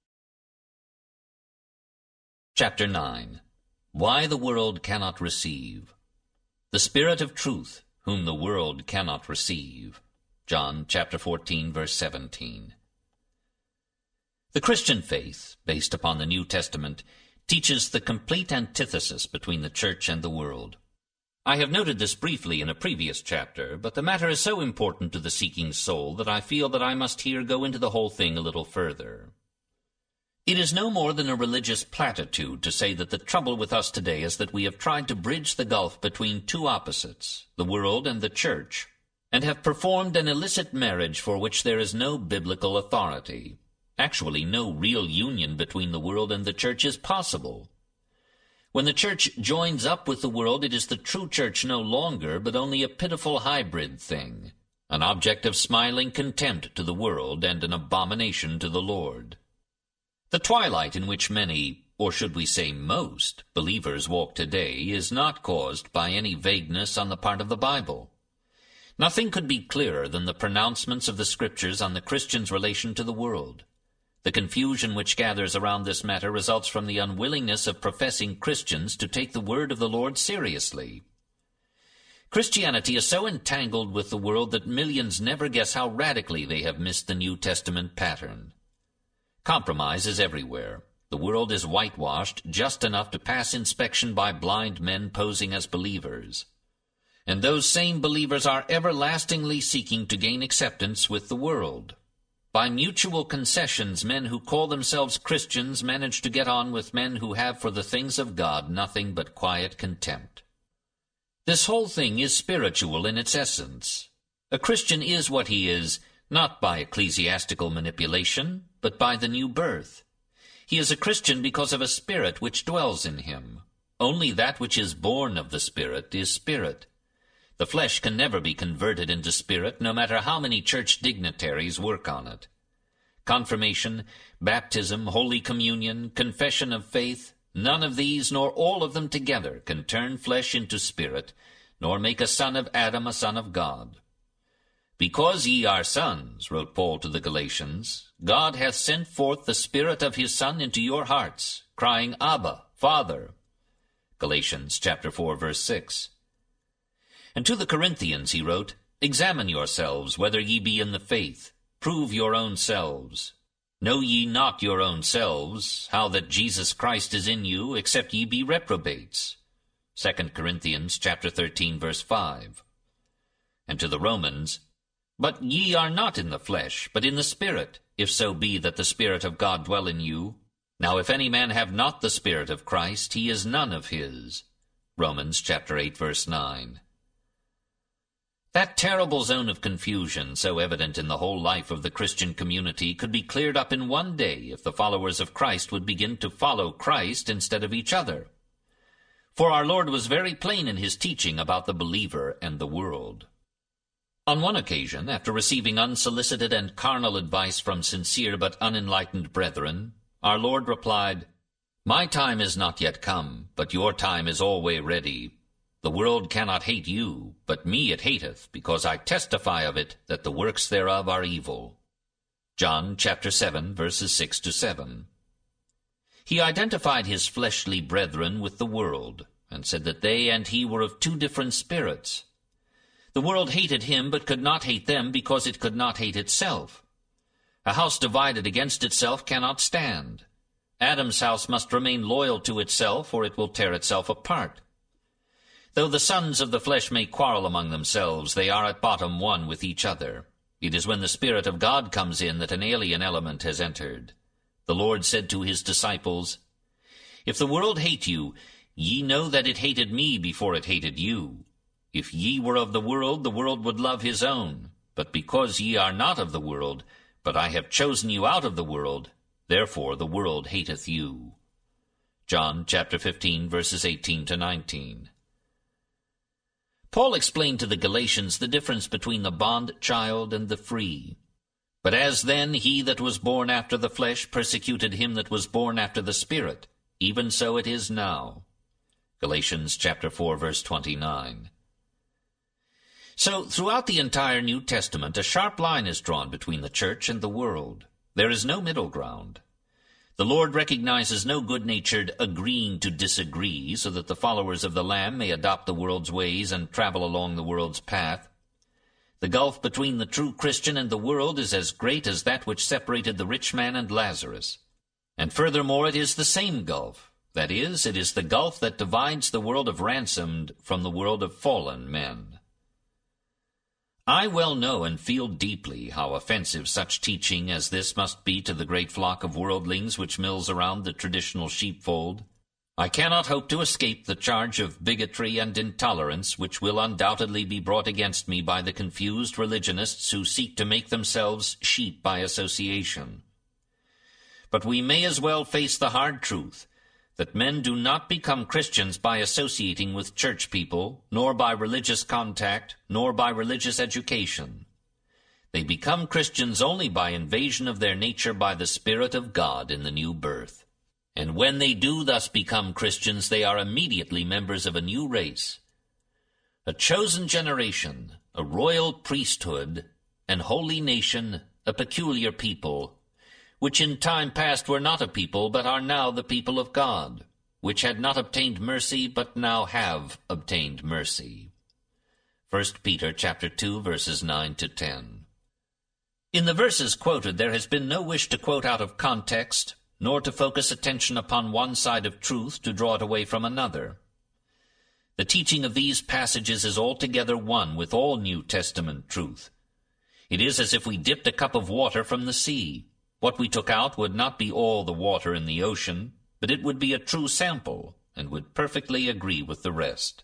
Chapter nine. Why the World Cannot Receive. The Spirit of Truth, whom the world cannot receive. John chapter fourteen, verse seventeen. The Christian faith, based upon the New Testament, teaches the complete antithesis between the church and the world. I have noted this briefly in a previous chapter, but the matter is so important to the seeking soul that I feel that I must here go into the whole thing a little further. It is no more than a religious platitude to say that the trouble with us today is that we have tried to bridge the gulf between two opposites, the world and the church, and have performed an illicit marriage for which there is no biblical authority. Actually, no real union between the world and the church is possible. When the church joins up with the world, it is the true church no longer, but only a pitiful hybrid thing, an object of smiling contempt to the world and an abomination to the Lord. The twilight in which many, or should we say most, believers walk today is not caused by any vagueness on the part of the Bible. Nothing could be clearer than the pronouncements of the Scriptures on the Christian's relation to the world. The confusion which gathers around this matter results from the unwillingness of professing Christians to take the word of the Lord seriously. Christianity is so entangled with the world that millions never guess how radically they have missed the New Testament pattern. Compromise is everywhere. The world is whitewashed just enough to pass inspection by blind men posing as believers. And those same believers are everlastingly seeking to gain acceptance with the world. By mutual concessions, men who call themselves Christians manage to get on with men who have for the things of God nothing but quiet contempt. This whole thing is spiritual in its essence. A Christian is what he is, not by ecclesiastical manipulation, but by the new birth. He is a Christian because of a spirit which dwells in him. Only that which is born of the Spirit is spirit. The flesh can never be converted into spirit, no matter how many church dignitaries work on it. Confirmation, baptism, Holy Communion, confession of faith, none of these nor all of them together can turn flesh into spirit, nor make a son of Adam a son of God. Because ye are sons, wrote Paul to the Galatians, God hath sent forth the Spirit of his Son into your hearts, crying, Abba, Father. Galatians chapter four, verse six. And to the Corinthians he wrote, Examine yourselves whether ye be in the faith. Prove your own selves. Know ye not your own selves, how that Jesus Christ is in you, except ye be reprobates. Second Corinthians chapter thirteen, verse five. And to the Romans, But ye are not in the flesh, but in the Spirit, if so be that the Spirit of God dwell in you. Now if any man have not the Spirit of Christ, he is none of his. Romans chapter eight, verse nine. That terrible zone of confusion, so evident in the whole life of the Christian community, could be cleared up in one day if the followers of Christ would begin to follow Christ instead of each other. For our Lord was very plain in his teaching about the believer and the world. On one occasion, after receiving unsolicited and carnal advice from sincere but unenlightened brethren, our Lord replied, My time is not yet come, but your time is always ready. The world cannot hate you, but me it hateth, because I testify of it that the works thereof are evil. John chapter seven, verses six to seven. He identified his fleshly brethren with the world, and said that they and he were of two different spirits. The world hated him, but could not hate them, because it could not hate itself. A house divided against itself cannot stand. Adam's house must remain loyal to itself, or it will tear itself apart. Though the sons of the flesh may quarrel among themselves, they are at bottom one with each other. It is when the Spirit of God comes in that an alien element has entered. The Lord said to his disciples, If the world hate you, ye know that it hated me before it hated you. If ye were of the world, the world would love his own. But because ye are not of the world, but I have chosen you out of the world, therefore the world hateth you. John chapter fifteen, verses eighteen to nineteen. Paul explained to the Galatians the difference between the bond child and the free. But as then he that was born after the flesh persecuted him that was born after the Spirit, even so it is now. Galatians chapter four, verse twenty-nine. So, throughout the entire New Testament, a sharp line is drawn between the church and the world. There is no middle ground. The Lord recognizes no good-natured agreeing to disagree, so that the followers of the Lamb may adopt the world's ways and travel along the world's path. The gulf between the true Christian and the world is as great as that which separated the rich man and Lazarus. And furthermore, it is the same gulf. That is, it is the gulf that divides the world of ransomed from the world of fallen men. I well know and feel deeply how offensive such teaching as this must be to the great flock of worldlings which mills around the traditional sheepfold. I cannot hope to escape the charge of bigotry and intolerance which will undoubtedly be brought against me by the confused religionists who seek to make themselves sheep by association. But we may as well face the hard truth that men do not become Christians by associating with church people, nor by religious contact, nor by religious education. They become Christians only by invasion of their nature by the Spirit of God in the new birth. And when they do thus become Christians, they are immediately members of a new race, a chosen generation, a royal priesthood, an holy nation, a peculiar people, which in time past were not a people, but are now the people of God, which had not obtained mercy, but now have obtained mercy. First Peter chapter two, verses nine to ten. In the verses quoted, there has been no wish to quote out of context, nor to focus attention upon one side of truth to draw it away from another. The teaching of these passages is altogether one with all New Testament truth. It is as if we dipped a cup of water from the sea. What we took out would not be all the water in the ocean, but it would be a true sample, and would perfectly agree with the rest.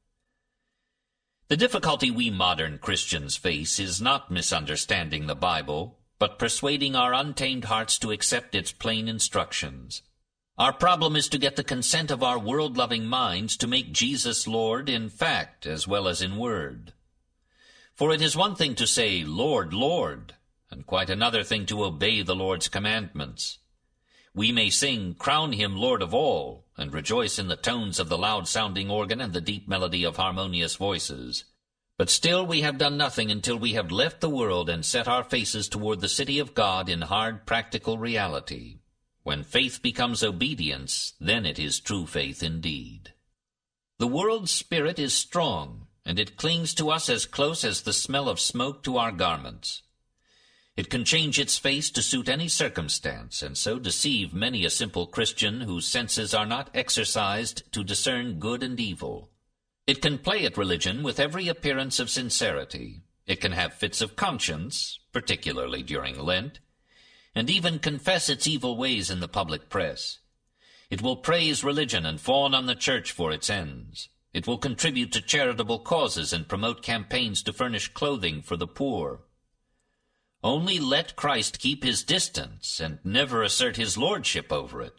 The difficulty we modern Christians face is not misunderstanding the Bible, but persuading our untamed hearts to accept its plain instructions. Our problem is to get the consent of our world-loving minds to make Jesus Lord in fact as well as in word. For it is one thing to say, Lord, Lord, and quite another thing to obey the Lord's commandments. We may sing, Crown him Lord of all, and rejoice in the tones of the loud-sounding organ and the deep melody of harmonious voices. But still we have done nothing until we have left the world and set our faces toward the city of God in hard practical reality. When faith becomes obedience, then it is true faith indeed. The world's spirit is strong, and it clings to us as close as the smell of smoke to our garments. It can change its face to suit any circumstance, and so deceive many a simple Christian whose senses are not exercised to discern good and evil. It can play at religion with every appearance of sincerity. It can have fits of conscience, particularly during Lent, and even confess its evil ways in the public press. It will praise religion and fawn on the church for its ends. It will contribute to charitable causes and promote campaigns to furnish clothing for the poor. Only let Christ keep his distance and never assert his lordship over it.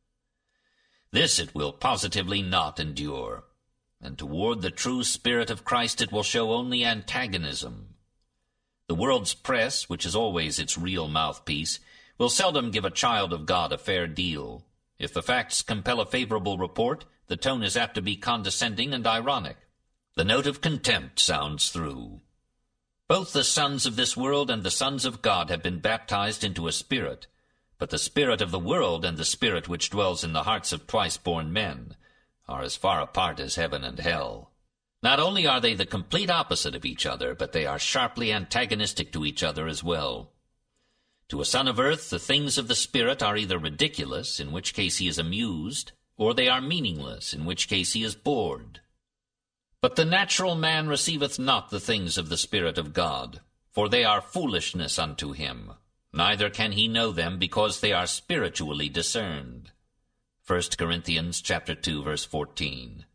This it will positively not endure, and toward the true spirit of Christ it will show only antagonism. The world's press, which is always its real mouthpiece, will seldom give a child of God a fair deal. If the facts compel a favorable report, the tone is apt to be condescending and ironic. The note of contempt sounds through. Both the sons of this world and the sons of God have been baptized into a spirit, but the spirit of the world and the spirit which dwells in the hearts of twice-born men are as far apart as heaven and hell. Not only are they the complete opposite of each other, but they are sharply antagonistic to each other as well. To a son of earth, the things of the Spirit are either ridiculous, in which case he is amused, or they are meaningless, in which case he is bored. But the natural man receiveth not the things of the Spirit of God, for they are foolishness unto him, neither can he know them, because they are spiritually discerned. First Corinthians chapter two, verse fourteen.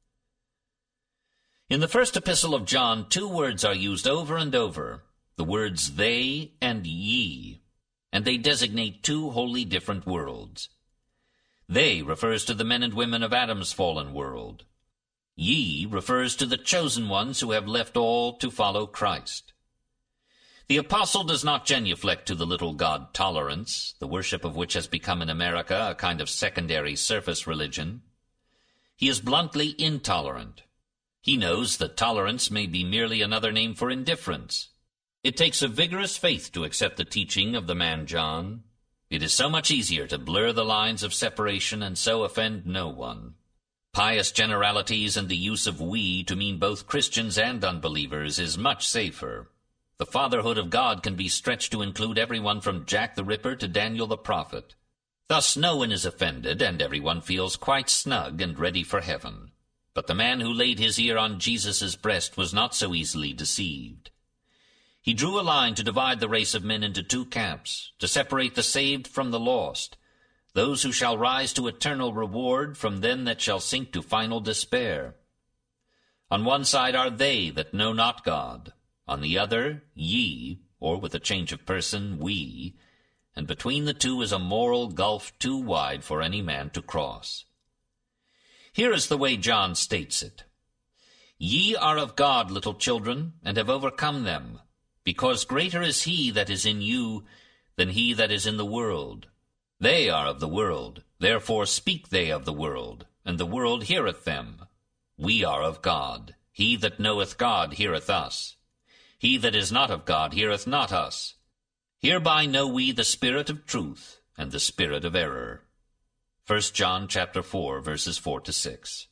In the first epistle of John, two words are used over and over, the words they and ye, and they designate two wholly different worlds. They refers to the men and women of Adam's fallen world. Ye refers to the chosen ones who have left all to follow Christ. The apostle does not genuflect to the little god tolerance, the worship of which has become in America a kind of secondary surface religion. He is bluntly intolerant. He knows that tolerance may be merely another name for indifference. It takes a vigorous faith to accept the teaching of the man John. It is so much easier to blur the lines of separation and so offend no one. Pious generalities and the use of we to mean both Christians and unbelievers is much safer. The fatherhood of God can be stretched to include everyone from Jack the Ripper to Daniel the prophet. Thus no one is offended, and everyone feels quite snug and ready for heaven. But the man who laid his ear on Jesus' breast was not so easily deceived. He drew a line to divide the race of men into two camps, to separate the saved from the lost, those who shall rise to eternal reward from them that shall sink to final despair. On one side are they that know not God, on the other ye, or with a change of person, we, and between the two is a moral gulf too wide for any man to cross. Here is the way John states it. Ye are of God, little children, and have overcome them, because greater is he that is in you than he that is in the world. They are of the world, therefore speak they of the world, and the world heareth them. We are of God. He that knoweth God heareth us. He that is not of God heareth not us. Hereby know we the spirit of truth and the spirit of error. First John chapter four, verses four to six.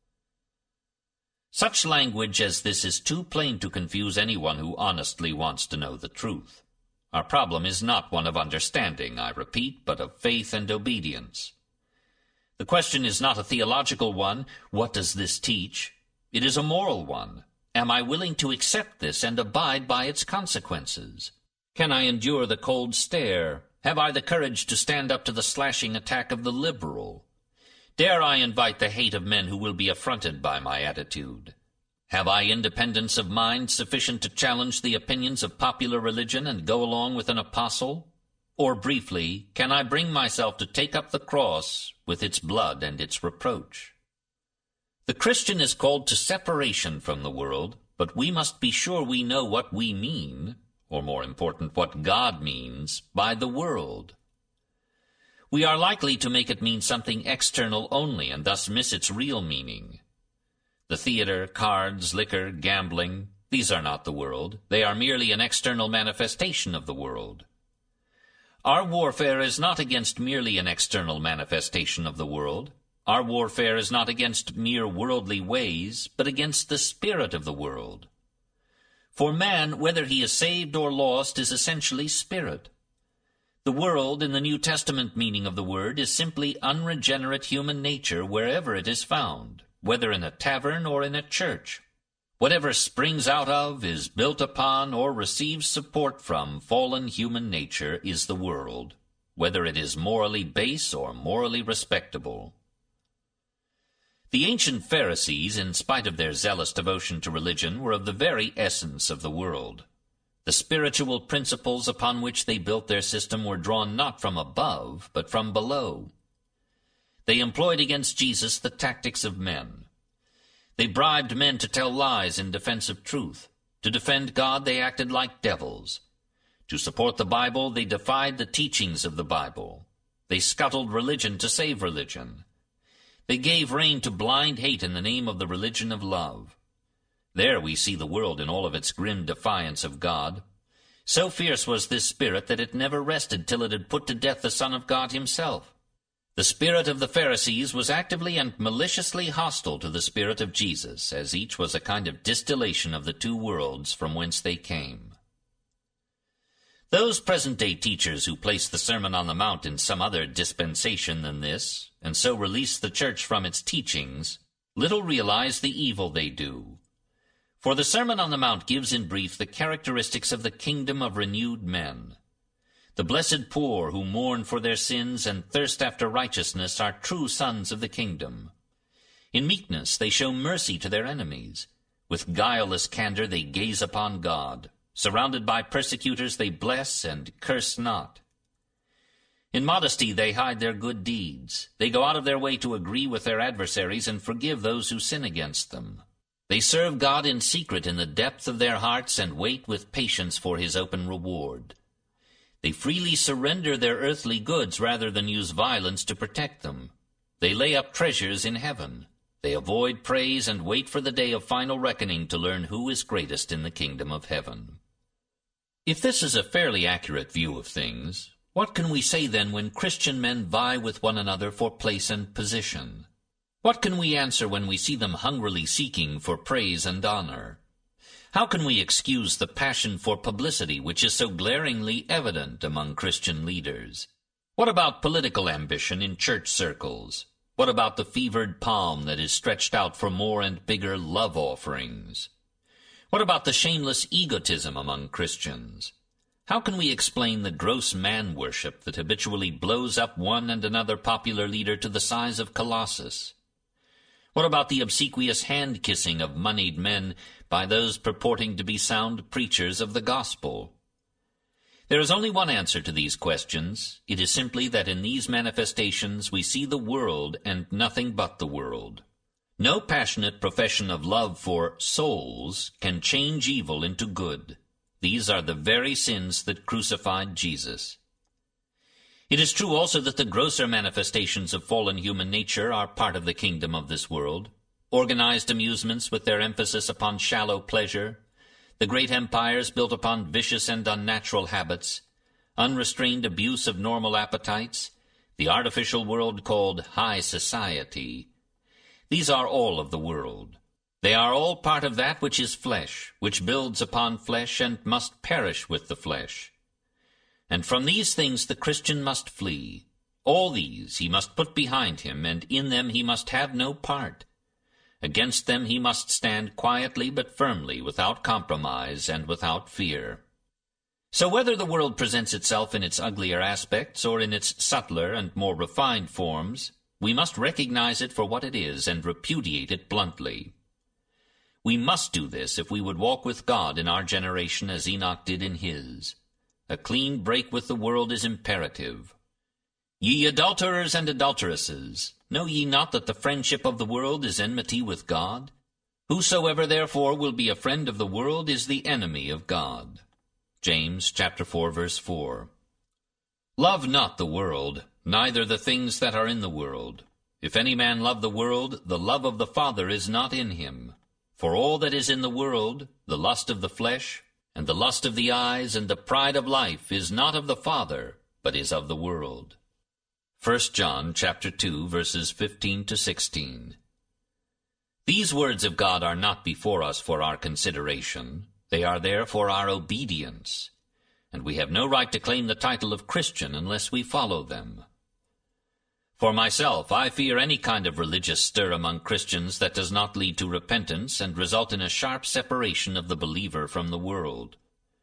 Such language as this is too plain to confuse anyone who honestly wants to know the truth. Our problem is not one of understanding, I repeat, but of faith and obedience. The question is not a theological one, what does this teach? It is a moral one. Am I willing to accept this and abide by its consequences? Can I endure the cold stare? Have I the courage to stand up to the slashing attack of the liberal? Dare I invite the hate of men who will be affronted by my attitude? Have I independence of mind sufficient to challenge the opinions of popular religion and go along with an apostle? Or briefly, can I bring myself to take up the cross with its blood and its reproach? The Christian is called to separation from the world, but we must be sure we know what we mean, or more important, what God means, by the world. We are likely to make it mean something external only, and thus miss its real meaning. The theater, cards, liquor, gambling, these are not the world. They are merely an external manifestation of the world. Our warfare is not against merely an external manifestation of the world. Our warfare is not against mere worldly ways, but against the spirit of the world. For man, whether he is saved or lost, is essentially spirit. The world, in the New Testament meaning of the word, is simply unregenerate human nature wherever it is found, whether in a tavern or in a church. Whatever springs out of, is built upon, or receives support from fallen human nature is the world, whether it is morally base or morally respectable. The ancient Pharisees, in spite of their zealous devotion to religion, were of the very essence of the world. The spiritual principles upon which they built their system were drawn not from above, but from below. They employed against Jesus the tactics of men. They bribed men to tell lies in defense of truth. To defend God, they acted like devils. To support the Bible, they defied the teachings of the Bible. They scuttled religion to save religion. They gave rein to blind hate in the name of the religion of love. There we see the world in all of its grim defiance of God. So fierce was this spirit that it never rested till it had put to death the Son of God himself. The spirit of the Pharisees was actively and maliciously hostile to the spirit of Jesus, as each was a kind of distillation of the two worlds from whence they came. Those present-day teachers who place the Sermon on the Mount in some other dispensation than this, and so release the church from its teachings, little realize the evil they do. For the Sermon on the Mount gives in brief the characteristics of the kingdom of renewed men. The blessed poor who mourn for their sins and thirst after righteousness are true sons of the kingdom. In meekness they show mercy to their enemies. With guileless candor they gaze upon God. Surrounded by persecutors they bless and curse not. In modesty they hide their good deeds. They go out of their way to agree with their adversaries and forgive those who sin against them. They serve God in secret in the depth of their hearts and wait with patience for his open reward. They freely surrender their earthly goods rather than use violence to protect them. They lay up treasures in heaven. They avoid praise and wait for the day of final reckoning to learn who is greatest in the kingdom of heaven. If this is a fairly accurate view of things, what can we say then when Christian men vie with one another for place and position? What can we answer when we see them hungrily seeking for praise and honor? How can we excuse the passion for publicity which is so glaringly evident among Christian leaders? What about political ambition in church circles? What about the fevered palm that is stretched out for more and bigger love offerings? What about the shameless egotism among Christians? How can we explain the gross man-worship that habitually blows up one and another popular leader to the size of Colossus? What about the obsequious hand-kissing of moneyed men by those purporting to be sound preachers of the gospel? There is only one answer to these questions. It is simply that in these manifestations we see the world and nothing but the world. No passionate profession of love for souls can change evil into good. These are the very sins that crucified Jesus. It is true also that the grosser manifestations of fallen human nature are part of the kingdom of this world. Organized amusements with their emphasis upon shallow pleasure, the great empires built upon vicious and unnatural habits, unrestrained abuse of normal appetites, the artificial world called high society. These are all of the world. They are all part of that which is flesh, which builds upon flesh and must perish with the flesh. And from these things the Christian must flee. All these he must put behind him, and in them he must have no part. Against them he must stand quietly but firmly, without compromise and without fear. So whether the world presents itself in its uglier aspects or in its subtler and more refined forms, we must recognize it for what it is and repudiate it bluntly. We must do this if we would walk with God in our generation as Enoch did in his. A clean break with the world is imperative. Ye adulterers and adulteresses, know ye not that the friendship of the world is enmity with God? Whosoever therefore will be a friend of the world is the enemy of God. James chapter four, verse four. Love not the world, neither the things that are in the world. If any man love the world, the love of the Father is not in him. For all that is in the world, the lust of the flesh, and the lust of the eyes, and the pride of life, is not of the Father, but is of the world. First John chapter two, verses fifteen to sixteen. These words of God are not before us for our consideration. They are there for our obedience, and we have no right to claim the title of Christian unless we follow them. For myself, I fear any kind of religious stir among Christians that does not lead to repentance and result in a sharp separation of the believer from the world.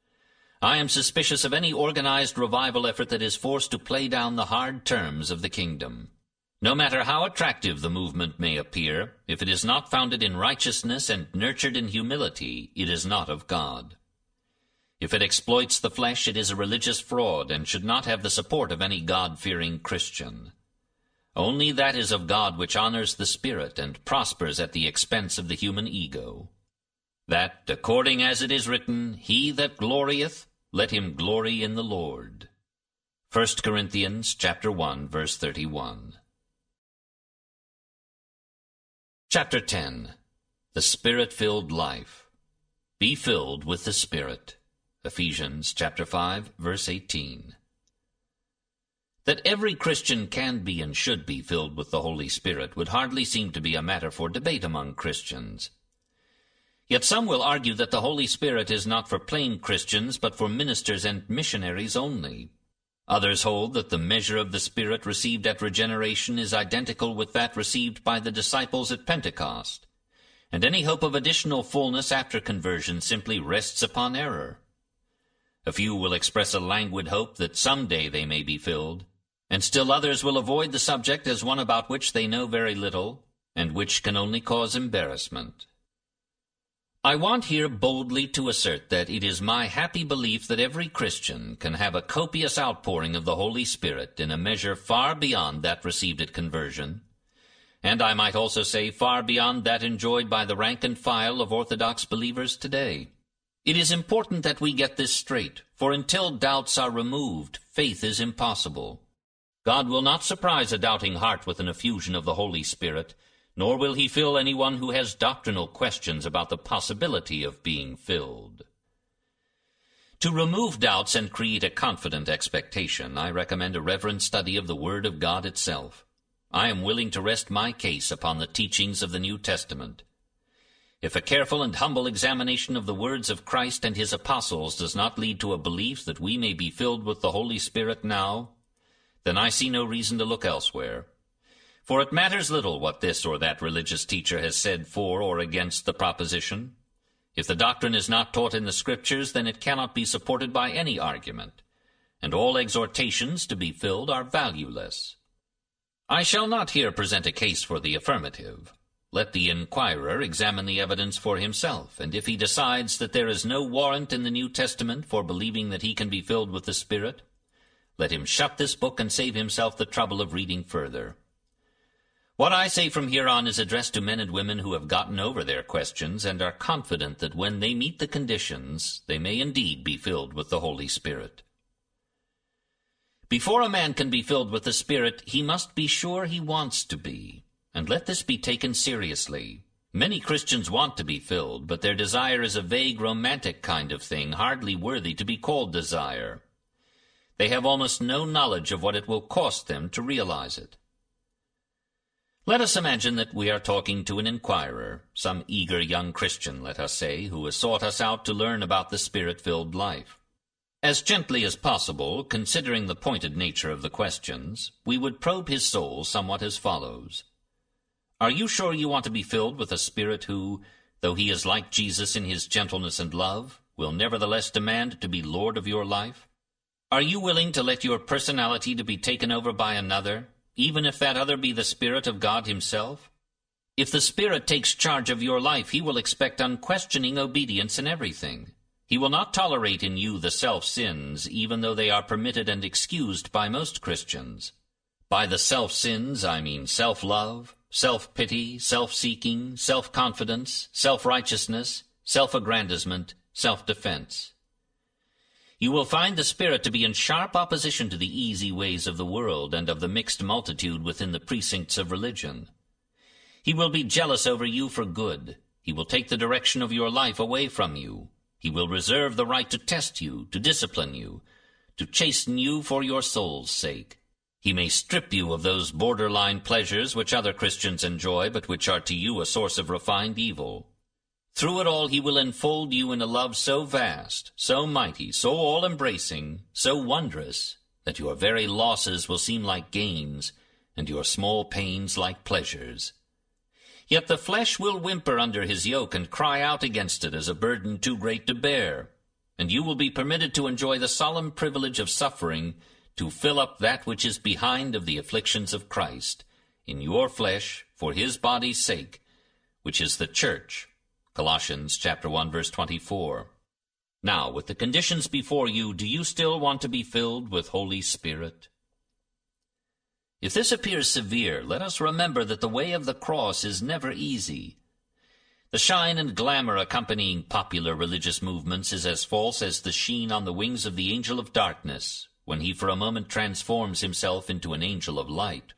I am suspicious of any organized revival effort that is forced to play down the hard terms of the kingdom. No matter how attractive the movement may appear, if it is not founded in righteousness and nurtured in humility, it is not of God. If it exploits the flesh, it is a religious fraud and should not have the support of any God-fearing Christian. Only that is of God which honors the Spirit and prospers at the expense of the human ego. That, according as it is written, he that glorieth, let him glory in the Lord. First Corinthians chapter one, verse thirty-one. Chapter ten. The Spirit-filled life. Be filled with the Spirit. Ephesians chapter five, verse eighteen. That every Christian can be and should be filled with the Holy Spirit would hardly seem to be a matter for debate among Christians. Yet some will argue that the Holy Spirit is not for plain Christians, but for ministers and missionaries only. Others hold that the measure of the Spirit received at regeneration is identical with that received by the disciples at Pentecost, and any hope of additional fullness after conversion simply rests upon error. A few will express a languid hope that someday they may be filled, and still others will avoid the subject as one about which they know very little, and which can only cause embarrassment. I want here boldly to assert that it is my happy belief that every Christian can have a copious outpouring of the Holy Spirit in a measure far beyond that received at conversion, and I might also say far beyond that enjoyed by the rank and file of Orthodox believers today. It is important that we get this straight, for until doubts are removed, faith is impossible. God will not surprise a doubting heart with an effusion of the Holy Spirit, nor will he fill anyone who has doctrinal questions about the possibility of being filled. To remove doubts and create a confident expectation, I recommend a reverent study of the Word of God itself. I am willing to rest my case upon the teachings of the New Testament. If a careful and humble examination of the words of Christ and his apostles does not lead to a belief that we may be filled with the Holy Spirit now, then I see no reason to look elsewhere. For it matters little what this or that religious teacher has said for or against the proposition. If the doctrine is not taught in the Scriptures, then it cannot be supported by any argument, and all exhortations to be filled are valueless. I shall not here present a case for the affirmative. Let the inquirer examine the evidence for himself, and if he decides that there is no warrant in the New Testament for believing that he can be filled with the Spirit, let him shut this book and save himself the trouble of reading further. What I say from here on is addressed to men and women who have gotten over their questions and are confident that when they meet the conditions, they may indeed be filled with the Holy Spirit. Before a man can be filled with the Spirit, he must be sure he wants to be. And let this be taken seriously. Many Christians want to be filled, but their desire is a vague, romantic kind of thing, hardly worthy to be called desire. They have almost no knowledge of what it will cost them to realize it. Let us imagine that we are talking to an inquirer, some eager young Christian, let us say, who has sought us out to learn about the Spirit-filled life. As gently as possible, considering the pointed nature of the questions, we would probe his soul somewhat as follows. Are you sure you want to be filled with a Spirit who, though he is like Jesus in his gentleness and love, will nevertheless demand to be Lord of your life? Are you willing to let your personality to be taken over by another, even if that other be the Spirit of God himself? If the Spirit takes charge of your life, he will expect unquestioning obedience in everything. He will not tolerate in you the self-sins, even though they are permitted and excused by most Christians. By the self-sins, I mean self-love, self-pity, self-seeking, self-confidence, self-righteousness, self-aggrandizement, self-defense. You will find the Spirit to be in sharp opposition to the easy ways of the world and of the mixed multitude within the precincts of religion. He will be jealous over you for good. He will take the direction of your life away from you. He will reserve the right to test you, to discipline you, to chasten you for your soul's sake. He may strip you of those borderline pleasures which other Christians enjoy, but which are to you a source of refined evil. Through it all he will enfold you in a love so vast, so mighty, so all-embracing, so wondrous, that your very losses will seem like gains, and your small pains like pleasures. Yet the flesh will whimper under his yoke and cry out against it as a burden too great to bear, and you will be permitted to enjoy the solemn privilege of suffering to fill up that which is behind of the afflictions of Christ, in your flesh, for his body's sake, which is the church. Colossians chapter one, verse twenty-four. Now, with the conditions before you, do you still want to be filled with Holy Spirit? If this appears severe, let us remember that the way of the cross is never easy. The shine and glamour accompanying popular religious movements is as false as the sheen on the wings of the angel of darkness, when he for a moment transforms himself into an angel of light.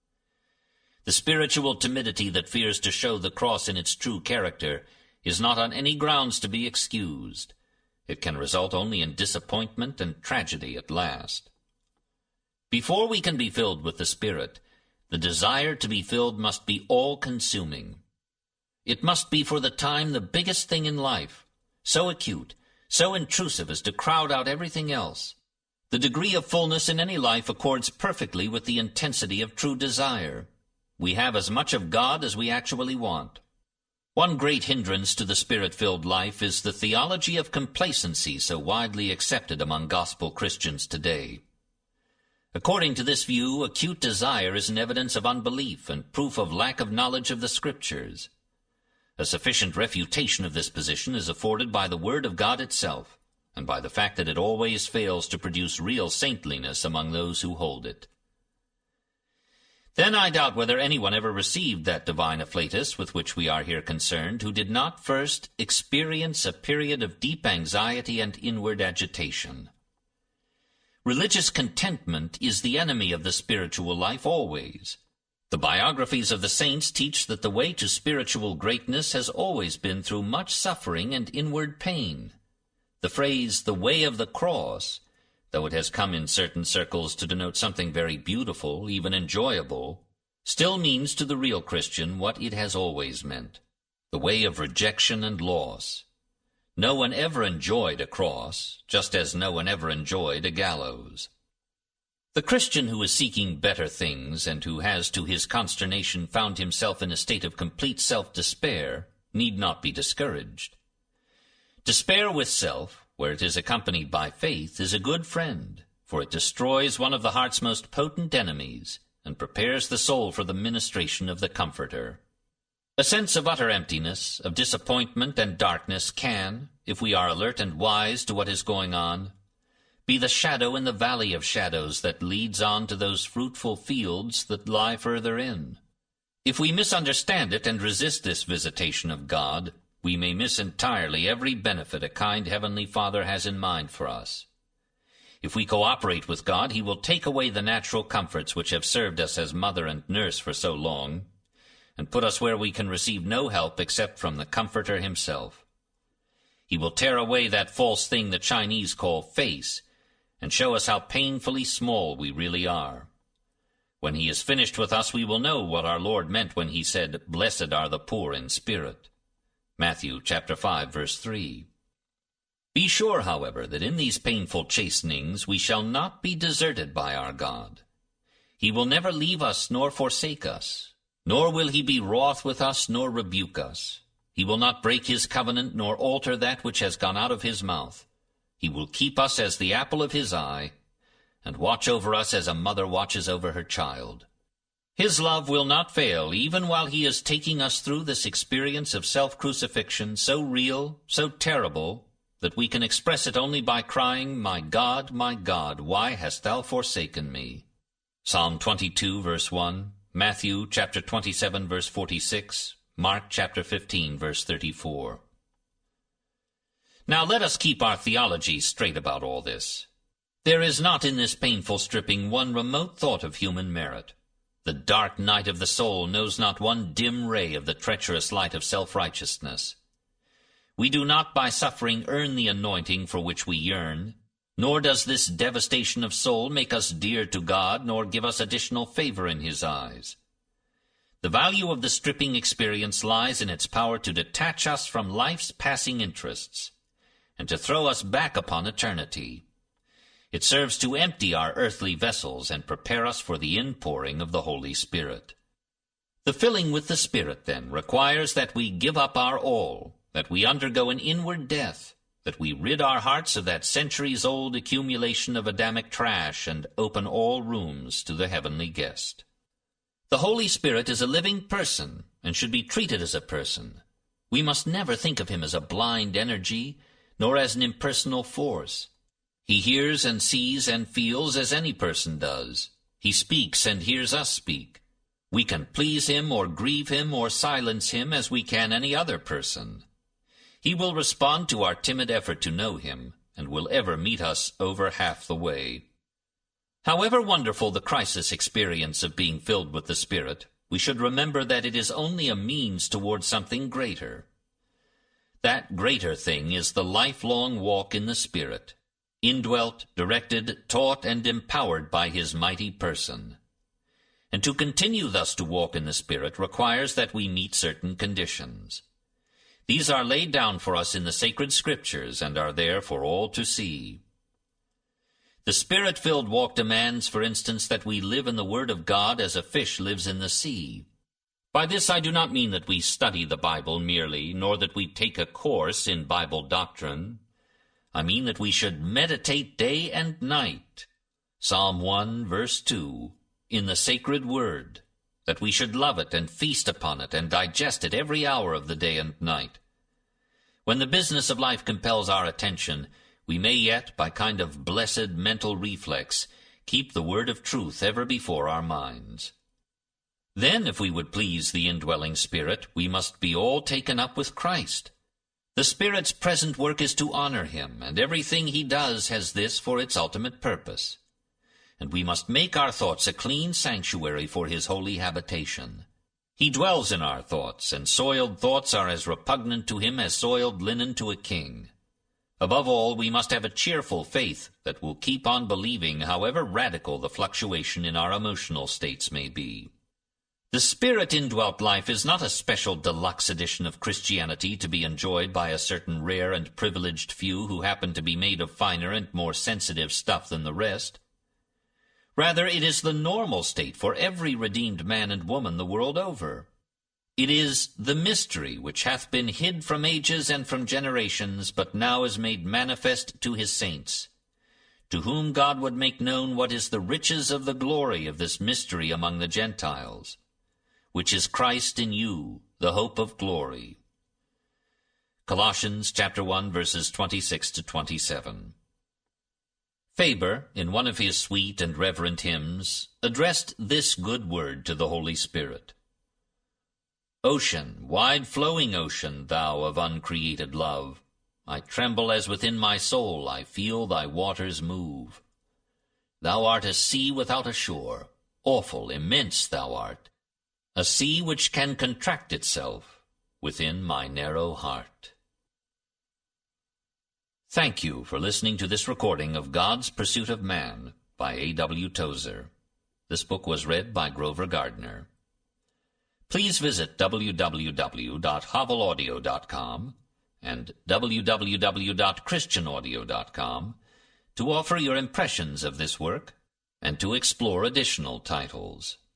The spiritual timidity that fears to show the cross in its true character is not on any grounds to be excused. It can result only in disappointment and tragedy at last. Before we can be filled with the Spirit, the desire to be filled must be all-consuming. It must be for the time the biggest thing in life, so acute, so intrusive as to crowd out everything else. The degree of fullness in any life accords perfectly with the intensity of true desire. We have as much of God as we actually want. One great hindrance to the Spirit-filled life is the theology of complacency so widely accepted among gospel Christians today. According to this view, acute desire is an evidence of unbelief and proof of lack of knowledge of the Scriptures. A sufficient refutation of this position is afforded by the Word of God itself, and by the fact that it always fails to produce real saintliness among those who hold it. Then I doubt whether anyone ever received that divine afflatus with which we are here concerned, who did not first experience a period of deep anxiety and inward agitation. Religious contentment is the enemy of the spiritual life always. The biographies of the saints teach that the way to spiritual greatness has always been through much suffering and inward pain. The phrase, the way of the cross, though it has come in certain circles to denote something very beautiful, even enjoyable, still means to the real Christian what it has always meant, the way of rejection and loss. No one ever enjoyed a cross, just as no one ever enjoyed a gallows. The Christian who is seeking better things, and who has to his consternation found himself in a state of complete self-despair, need not be discouraged. Despair with self, where it is accompanied by faith, is a good friend, for it destroys one of the heart's most potent enemies, and prepares the soul for the ministration of the Comforter. A sense of utter emptiness, of disappointment and darkness can, if we are alert and wise to what is going on, be the shadow in the valley of shadows that leads on to those fruitful fields that lie further in. If we misunderstand it and resist this visitation of God, we may miss entirely every benefit a kind Heavenly Father has in mind for us. If we cooperate with God, He will take away the natural comforts which have served us as mother and nurse for so long, and put us where we can receive no help except from the Comforter Himself. He will tear away that false thing the Chinese call face, and show us how painfully small we really are. When He is finished with us, we will know what our Lord meant when He said, "Blessed are the poor in spirit." Matthew chapter five, verse three. Be sure, however, that in these painful chastenings we shall not be deserted by our God. He will never leave us nor forsake us, nor will He be wroth with us nor rebuke us. He will not break His covenant nor alter that which has gone out of His mouth. He will keep us as the apple of His eye, and watch over us as a mother watches over her child. His love will not fail even while He is taking us through this experience of self-crucifixion so real, so terrible, that we can express it only by crying, "My God, my God, why hast Thou forsaken me?" Psalm twenty-two, verse one, Matthew chapter twenty-seven, verse forty-six, Mark chapter fifteen, verse thirty-four. Now let us keep our theology straight about all this. There is not in this painful stripping one remote thought of human merit. The dark night of the soul knows not one dim ray of the treacherous light of self-righteousness. We do not by suffering earn the anointing for which we yearn, nor does this devastation of soul make us dear to God, nor give us additional favor in His eyes. The value of the stripping experience lies in its power to detach us from life's passing interests, and to throw us back upon eternity. It serves to empty our earthly vessels and prepare us for the inpouring of the Holy Spirit. The filling with the Spirit, then, requires that we give up our all, that we undergo an inward death, that we rid our hearts of that centuries-old accumulation of Adamic trash and open all rooms to the heavenly guest. The Holy Spirit is a living person and should be treated as a person. We must never think of Him as a blind energy, nor as an impersonal force. He hears and sees and feels as any person does. He speaks and hears us speak. We can please Him or grieve Him or silence Him as we can any other person. He will respond to our timid effort to know Him, and will ever meet us over half the way. However wonderful the crisis experience of being filled with the Spirit, we should remember that it is only a means toward something greater. That greater thing is the lifelong walk in the Spirit, indwelt, directed, taught, and empowered by His mighty person. And to continue thus to walk in the Spirit requires that we meet certain conditions. These are laid down for us in the sacred Scriptures and are there for all to see. The Spirit-filled walk demands, for instance, that we live in the Word of God as a fish lives in the sea. By this I do not mean that we study the Bible merely, nor that we take a course in Bible doctrine. I mean that we should meditate day and night, Psalm one, verse two, in the sacred Word, that we should love it and feast upon it and digest it every hour of the day and night. When the business of life compels our attention, we may yet, by kind of blessed mental reflex, keep the word of truth ever before our minds. Then, if we would please the indwelling Spirit, we must be all taken up with Christ. The Spirit's present work is to honor Him, and everything He does has this for its ultimate purpose. And we must make our thoughts a clean sanctuary for His holy habitation. He dwells in our thoughts, and soiled thoughts are as repugnant to Him as soiled linen to a king. Above all, we must have a cheerful faith that will keep on believing, however radical the fluctuation in our emotional states may be. The Spirit-indwelt life is not a special deluxe edition of Christianity to be enjoyed by a certain rare and privileged few who happen to be made of finer and more sensitive stuff than the rest. Rather, it is the normal state for every redeemed man and woman the world over. It is the mystery which hath been hid from ages and from generations, but now is made manifest to his saints, to whom God would make known what is the riches of the glory of this mystery among the Gentiles, which is Christ in you, the hope of glory. Colossians chapter one, verses twenty-six to twenty-seven. Faber, in one of his sweet and reverent hymns, addressed this good word to the Holy Spirit. Ocean, wide-flowing ocean, thou of uncreated love, I tremble as within my soul I feel thy waters move. Thou art a sea without a shore, awful, immense thou art, a sea which can contract itself within my narrow heart. Thank you for listening to this recording of God's Pursuit of Man by A W Tozer. This book was read by Grover Gardner. Please visit w w w dot havel audio dot com and w w w dot christian audio dot com to offer your impressions of this work and to explore additional titles.